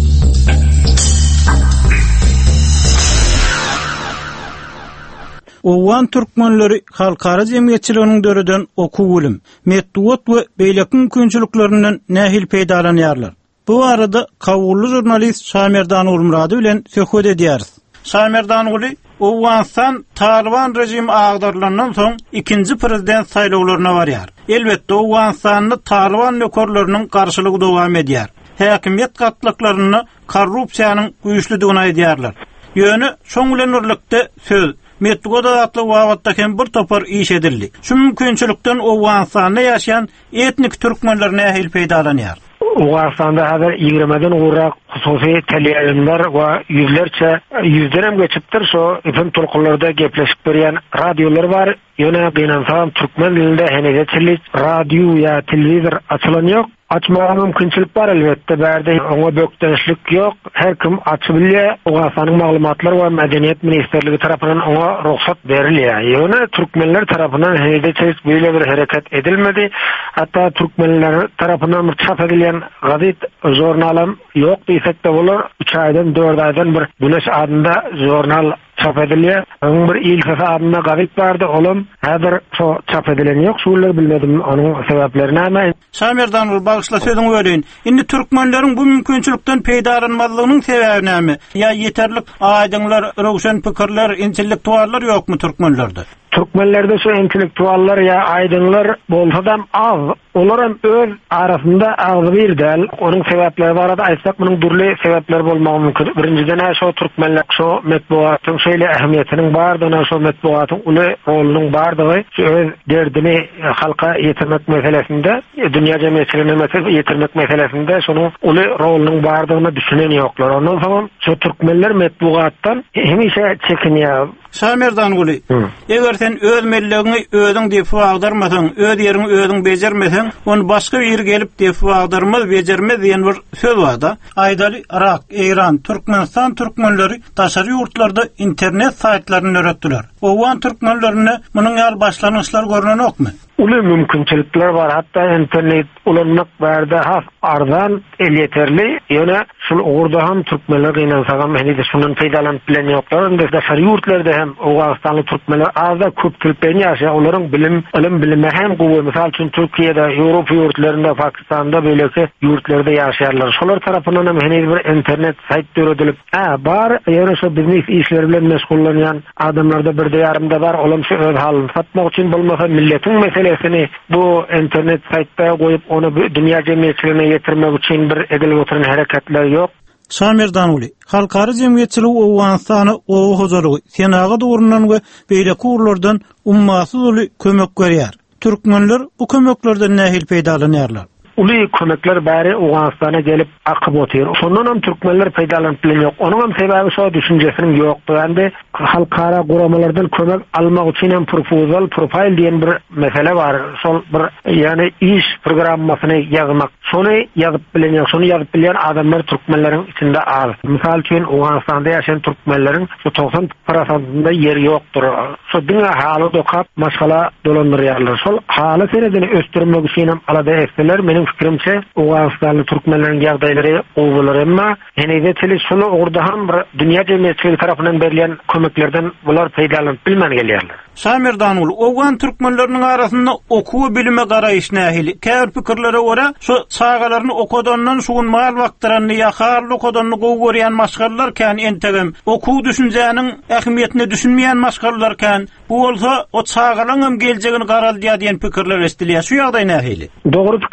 Owan türkmenleri halkara jemgyýetçiliginiň döreden okuw bilim, medeniýet we beýleki mümkinçiliklerinden nähil peýdalanýarlar. Bu arada kawully jurnalist Samerdan Ulmurady bilen söhbet edýäris. Samerdan Uly Owanstan Taliban rejimi agdarlandan soň ikinji prezident saýlawlaryna barýar. Elbetde Owanstany Taliban nökerleriniň garşylygy dowam edýär. Häkimiýet gatlyklaryny korrupsiýanyň güýçlüdigine aýdýarlar. Ýöne şoňlanyrlykda söz Medeniýet adly wagtda hem bir topar iş edildi. Şu mümkinçilikden Owanstanda ýaşaýan etnik türkmenler nähil peýdalanýar. Owanstanda häzir ýigrimeden gurrak hususy teleýärler we ýüzlerçe ýüzderem geçipdir. Şo FM tolkunlarda gepleşip berýän radiolar bar. Ýöne beýnansam türkmen dilinde henüzçilik radio ýa telewizor açylan ýok. Açmaga mümkinçilik bar elbetde. Bärde oňa bökdenişlik ýok. Her kim açyp bilýär. Owanstanyň maglumatlar we medeniýet ministrligi tarapyndan oňa ruhsat berilýär. Ýöne türkmenler tarapyndan henüzçilik beýle bir hereket edilmedi. Hatta türkmenler tarapyndan çap edilýän gazet jurnalam ýok diýsek de bolar. üç aýdan dört aýdan bir Güneş adında jurnal çap edilýär. Oň bir ilfasa adında gazet bardy. Olam häzir şo çap edilen ýok. Şular bilmedim onuň sebäplerini näme. Samerdan ul bagışla sözüň öreýin. Indi türkmenleriň bu mümkinçilikden peýdalanmalygynyň sebebi näme? Ýa ýeterlik aýdyňlar, rowşan pikirler, intellektuallar ýokmy türkmenlerde? Türkmenlerde şu intellektuallar ya aydınlar bolsa da az. Onlar hem öz arasında az bir del. Onun sebepleri var da aýtsak munyň durly sebepler bolmagy mümkin. Birinciden şu türkmenler şu medeniýetiň şeýle ähmiýetiniň bardygyna, şu medeniýetiň uly rolunyň bardygy, şu öz derdini halka ýetirmek meselesinde, dünýä jemgyýetçiligine ýetirmek meselesinde şonu uly rolunyň bardygyny düşünen ýoklar. Ondan soň şu türkmenler medeniýetden hemişe çekinýär. Samerdan Uly, eger sen öz mellegiňi özüň defu agdarmasaň, öz ýeriňi özüň bejermeseň, onu başga bir ýer gelip defu agdarmaz, bejermez diýen bir söz bar da. Aýdaly Irak, Eýran, Türkmenistan türkmenleri taşary ýurtlarda internet saýtlaryny öretdiler. Owan türkmenlerine munyň ýaly başlanyşlar görünen okmy? Uly mümkinçilikler var. Hatta internet ulanmak barda has arzan el yeterli. Ýöne şol orada hem türkmenler gynansagan hene de şundan peýdalanyp bilen ýoklar. Inde de şary ýurtlarda hem Owanstanly türkmenler azda köp tilpen ýaşaýar. Olaryň bilim, ilim bilimi hem gowy. Misal üçin Türkiýede, Ýewropa ýurtlarynda, Pakistanda beýleki ýurtlarda ýaşaýarlar. Şolar tarapyndan hem hene bir internet saýt döredilip, ha bar, ýöne şo biznes işleri bilen meşgullanýan adamlarda birde ýarymda bar. Olam şu öz halyny satmak üçin bolmasa milletiň meselesini bu internet saýtda goýup onu dünýä jemgyýetçiligine ýetirmek üçin bir egilip oturan hereketler ýok. Samerdan Uly, halkara jemgyýetçiligi Owanstany ow hojalygy senaga dogrunan we beýleki urlardan ummasyz uly kömek berýär. Türkmenler bu kömeklerden nähil peýdalanýarlar? Uly kömekler bäri Owanstana gelip akyp otyr. Şondan hem türkmenler peýdalanyp bilen ýok. Onuň hem sebebi şo düşünjesiniň ýokdugy. Endi halkara guramalardan kömek almak üçin hem proposal, profil diýen bir mesele bar. Şol bir ýani iş programmasyny ýazmak. Şonu ýazyp bilen ýok. Şonu ýazyp bilen adamlar türkmenleriň içinde az. Misal üçin Owanstanda ýaşaýan türkmenleriň şu doksan prosentinde ýeri ýokdur. Şo diňe haly dokap maşgala dolandyrýarlar. Şol haly senedini östürmek üçin hem alada ekseler meniň fikrimçe Owanstanly türkmenleriň ýagdaýlary owular emma henüde tili şunu orada hem bir dünýä jemgyýetçiligi tarapyndan berilýän kömeklerden bular peýdalanyp bilmän gelýärler. Samerdan Uly, Owan türkmenleriniň arasynda okuw bilime garaýyş nähili. Käbir pikirlere görä, şu sagalaryny okudandan şugun mal wagtlaryny ýa-harly okudanny gowy görýän maşgallar kän entegem, okuw düşünjäniň ähmiýetini düşünmeýän maşgallar kän, bu bolsa o sagalaryň hem geljegini garaldyýar diýen pikirler esdilýär. Şu ýagdaý nähili? Dogry pikir şol.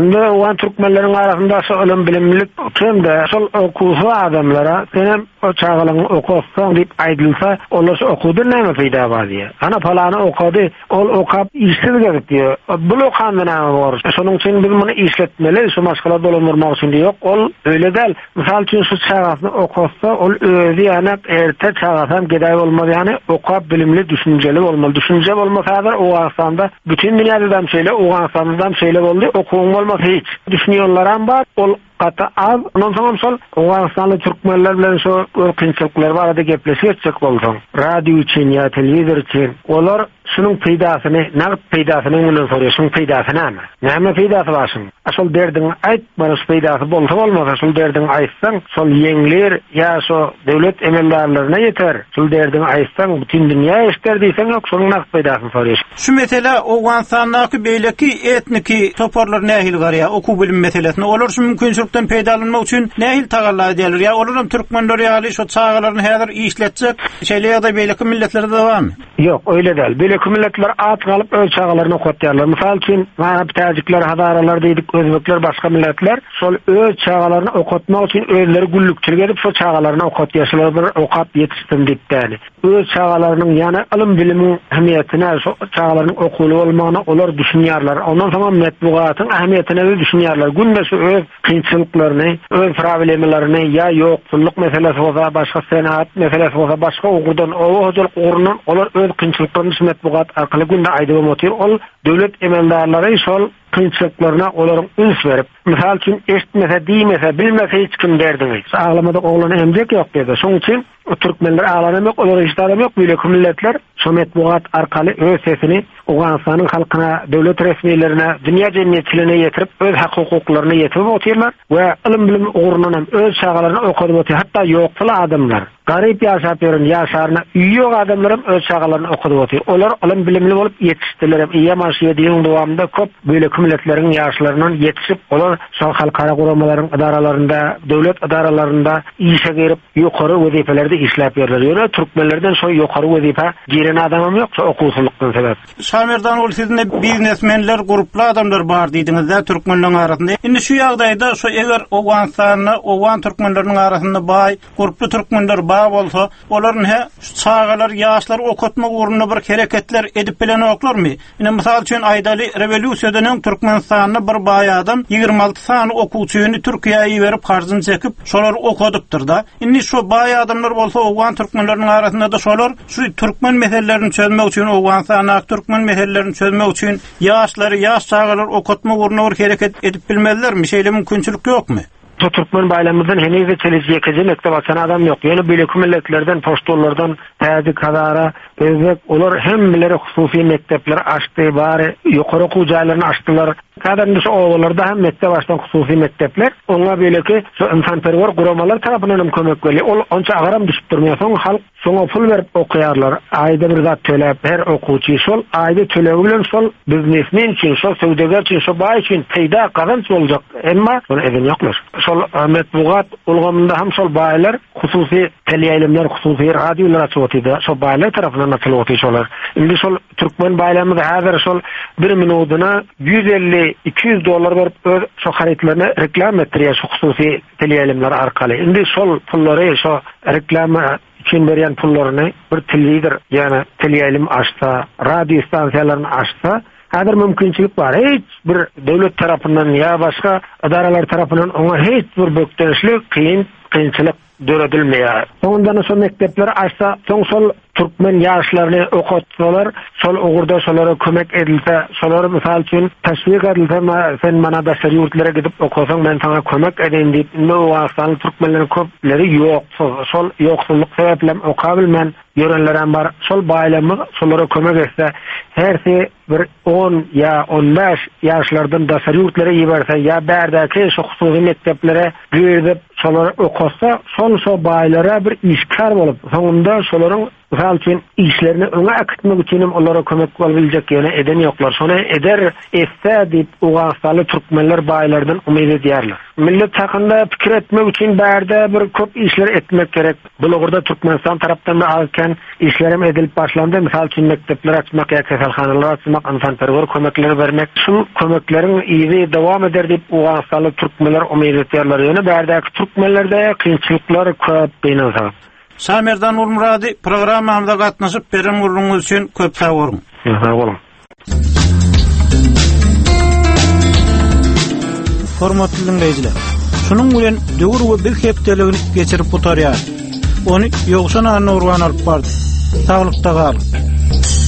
Indi o Türkmenlerin arasında so'lam bilimlik kimde sol okusu adamlara senem o çağalan okusan dip aydılsa onlar okudu näme peýda bar diye. Ana palany okudy, ol okap iştirgip diyor. Bu okandan näme bar? Şonuň üçin biz muny işletmeli, şu maskala dolandırmak üçin diýok. Ol öyle del. Misal üçin şu çağasny okusa, ol özü ýa-ni erte çağasam geday bolmaz ýani okap bilimli, düşünjeli bolmaly. Düşünje bolmasa da o asanda bütün dünýäden şeýle, o asandan şeýle boldy. Okuň bolmasa hiç. Düşünýärler bar, ol Hatta az, ondan sonra sol, Oğuzhanlı Türkmenler bilen şu kynçylyklar barada gepleşip bolsun. Radio için ya televizor için, olar şunun peýdasyny, näme peýdasyny bilen soraýar, peýdasy näme? Näme peýdasy başyň? Asal derdin aýt, bana peýdasy bolsa bolmasa, şol derdin aýtsaň, şol ýeňler ýa şo döwlet emeldarlaryna ýeter. Şol derdin aýtsaň, bütün dünýä işler diýsen, ýok şonuň näme peýdasyny soraýar. Şu mesele Oğuzhanlyky beýleki etniki toparlar nähil garya, oku bilim meselesini, olar şu mümkinçilikden peýdalanmak üçin nähil tagalla edýärler? Ya olaram türkmenler ýaly şu çağalaryny häzir işletsek, şeýle ýa-da beýleki milletlerde de barmy? Ýok, öýle däl. Beýleki milletler at galyp öz çağalaryny okutýarlar. Misal üçin, mana Tajikler, Hazaralar diýdik, özbekler, başga milletler şol öz çağalaryny okutmak üçin özleri güllükçilik edip şu çağalaryny okutýarlar, bir okap ýetişdim diýipdi. Öz çağalarynyň ýani ilim bilimiň ähmiýetine, şu çağalarynyň okuly bolmagyna olar düşünýärler. Ondan soň metbugatyň ähmiýetine de düşünýärler. Günde şu öz kynçylyklaryny, öz problemlerini ýa ýoksulluk meselesi bolsa, başga senat meselesi bolsa, başga ugurdan owajyl ugurundan olar öz kynçylyklaryny metbugat arkaly günde aýdyp otur. Ol döwlet emeldarlary şol kynçylyklaryna olaryň üns berip, misal üçin eşitmese, diýmese, bilmese hiç kim derdini. Aglamada oglany emjek ýok dedi. Şoň üçin Türkmenler ağlanam yok, olar işlerim yok. Böyle milletler Somet Bugat arkalı öz sesini Oğuzhan'ın halkına, devlet resmilerine, dünya cemiyetçilerine yetirip öz hak hukuklarını yetirip otuyorlar ve ilim bilim uğrundan öz çağalarını okudup otuyor. Hatta yoksul adamlar, garip yaşap yerin yaşarına üy yok adamlarım öz çağalarını okudup otuyor. Olar ilim bilimli olup yetiştiler. İyi maaşı diýen dowamda köp böyle milletlerin yaşlarından yetişip olar son halkara kuramaların idaralarında, devlet idaralarında işe girip yukarı vazifelerde işlep yerler. Türkmenlerden şo yukarı vazife giren adamım yok, okusuluktan sebep. Şamerdan ol sizin biznesmenler, gruplu adamlar bar diýdiňiz da Türkmenlerin arasynda. Indi şu ýagdaýda şo eger Oğuzhanly, Oğuzhan türkmenleriniň arasynda baý, gruplu türkmenler baý bolsa, olaryň he çağalar, ýaşlar okutmak uğruna bir hereketler edip bilen oklarmy? Ine mysal üçin Aýdaly rewolýusiýadan Türkmenistanyň bir baý adam ýygrimi alty sany okuwçyny Türkiýe'ye berip harjyn çekip şolar okudypdyr da. Indi şu baý adamlar bolsa Oğuzhan türkmenleriniň arasynda da şolar şu türkmen meselelerini çözmek üçin Oğuzhan türkmen meselelerini çözmek üçin ýaşlary, ýaş çağalar okutmak uğruna bir hereket edip bilmelilermi? Şeýle mümkinçilik ýokmy? Türkmen bayramımızdan henize çelişiye kezi mektep açan adam yok. Yani böyle milletlerden, poştollardan, Tazik, Hazara, Özbek, olur hem bileri hususi mektepler açtı, bari yukarı kucaylarını açtılar. Kadar şu oğullarda hem mektep açtan hususi mektepler. Ona böyle ki şu insanperver kuramalar tarafından kömek veriyor. Ol, onca ağıram düşüp durmuyor. Son halk sona pul verip okuyarlar. Ayda bir zat tölep, her okuçu sol, ayda tölebilen sol, biznesmen için, sol, sevdegar için, sol, bağ için peyda kazanç olacak. Ama sonra evin yoklar. Sol metbugat ulgamında hem sol bağlar, hususi teleylimler, hususi radyolar açıvatıydı. Sol bağlar tarafından açılıvatıydı solar. Şimdi sol Türkmen bağlamında hazır sol bir minuduna yüz elli iki yüz dolar verip şu haritlerini reklam ettiriyor şu hususi teleylimler arkalı. Şimdi sol pulları şu reklam için veren pullarını bir televizor yani teleylim açsa, radyo istansiyalarını açsa Hadir mümkinçilik var. Hiç bir devlet tarafından ya başka idaralar tarafından ona hiç bir böktenişlik, kıyın, kıyınçılık döredilmeýär. Ondan sonra mektepler açsa, soň sol Türkmen ýaşlaryny okutsalar, sol ugurda şolara kömek edilse, şolara misal üçin teşvik edilse, sen mana da şeriýetlara gidip okusaň, men sana kömek edeyim diýip, ne wagtdan Türkmenleriň köpleri ýok. Sol ýoksulluk sebäplen okabilmen ýörenler bar. Sol baýlamy şolara kömek etse, hersi bir on ya on beş ýaşlardan da şeriýetlara ýeberse, ýa bärdäki şu hususi mekteplere girip şolara okutsa, sol so baýlara bir işkar bolup, soňunda şolaryň Misal üçün işlerini öňe akıtmak üçin onlara kömek bolabiljek ýöne eden ýoklar. Şonu eder etse diýip ugasaly türkmenler baýlardan umyt edýärler. Millet hakynda pikir etmek üçin bärde bir köp işler etmek gerek. Bulagurda Türkmenistan tarapdan alken işlerim edilip başlandy. Misal üçün mektepler açmak, kasalhanalar açmak, insanperwer kömekleri bermek. Şu kömeklerin iýi dowam eder diýip ugasaly türkmenler umyt edýärler. Ýöne bärdäki türkmenlerde kynçylyklar köp beýnasa. Samerdan Urmurady programmamda gatnaşyp beren gurulňyz üçin köp sag bolun. Sag bolun. Hormatly dinleýijiler. Şunuň bilen döwür we bir hepdeligini geçirip butarýar. Onu ýogşan anna urgan alyp bardy. Taglykda galyp.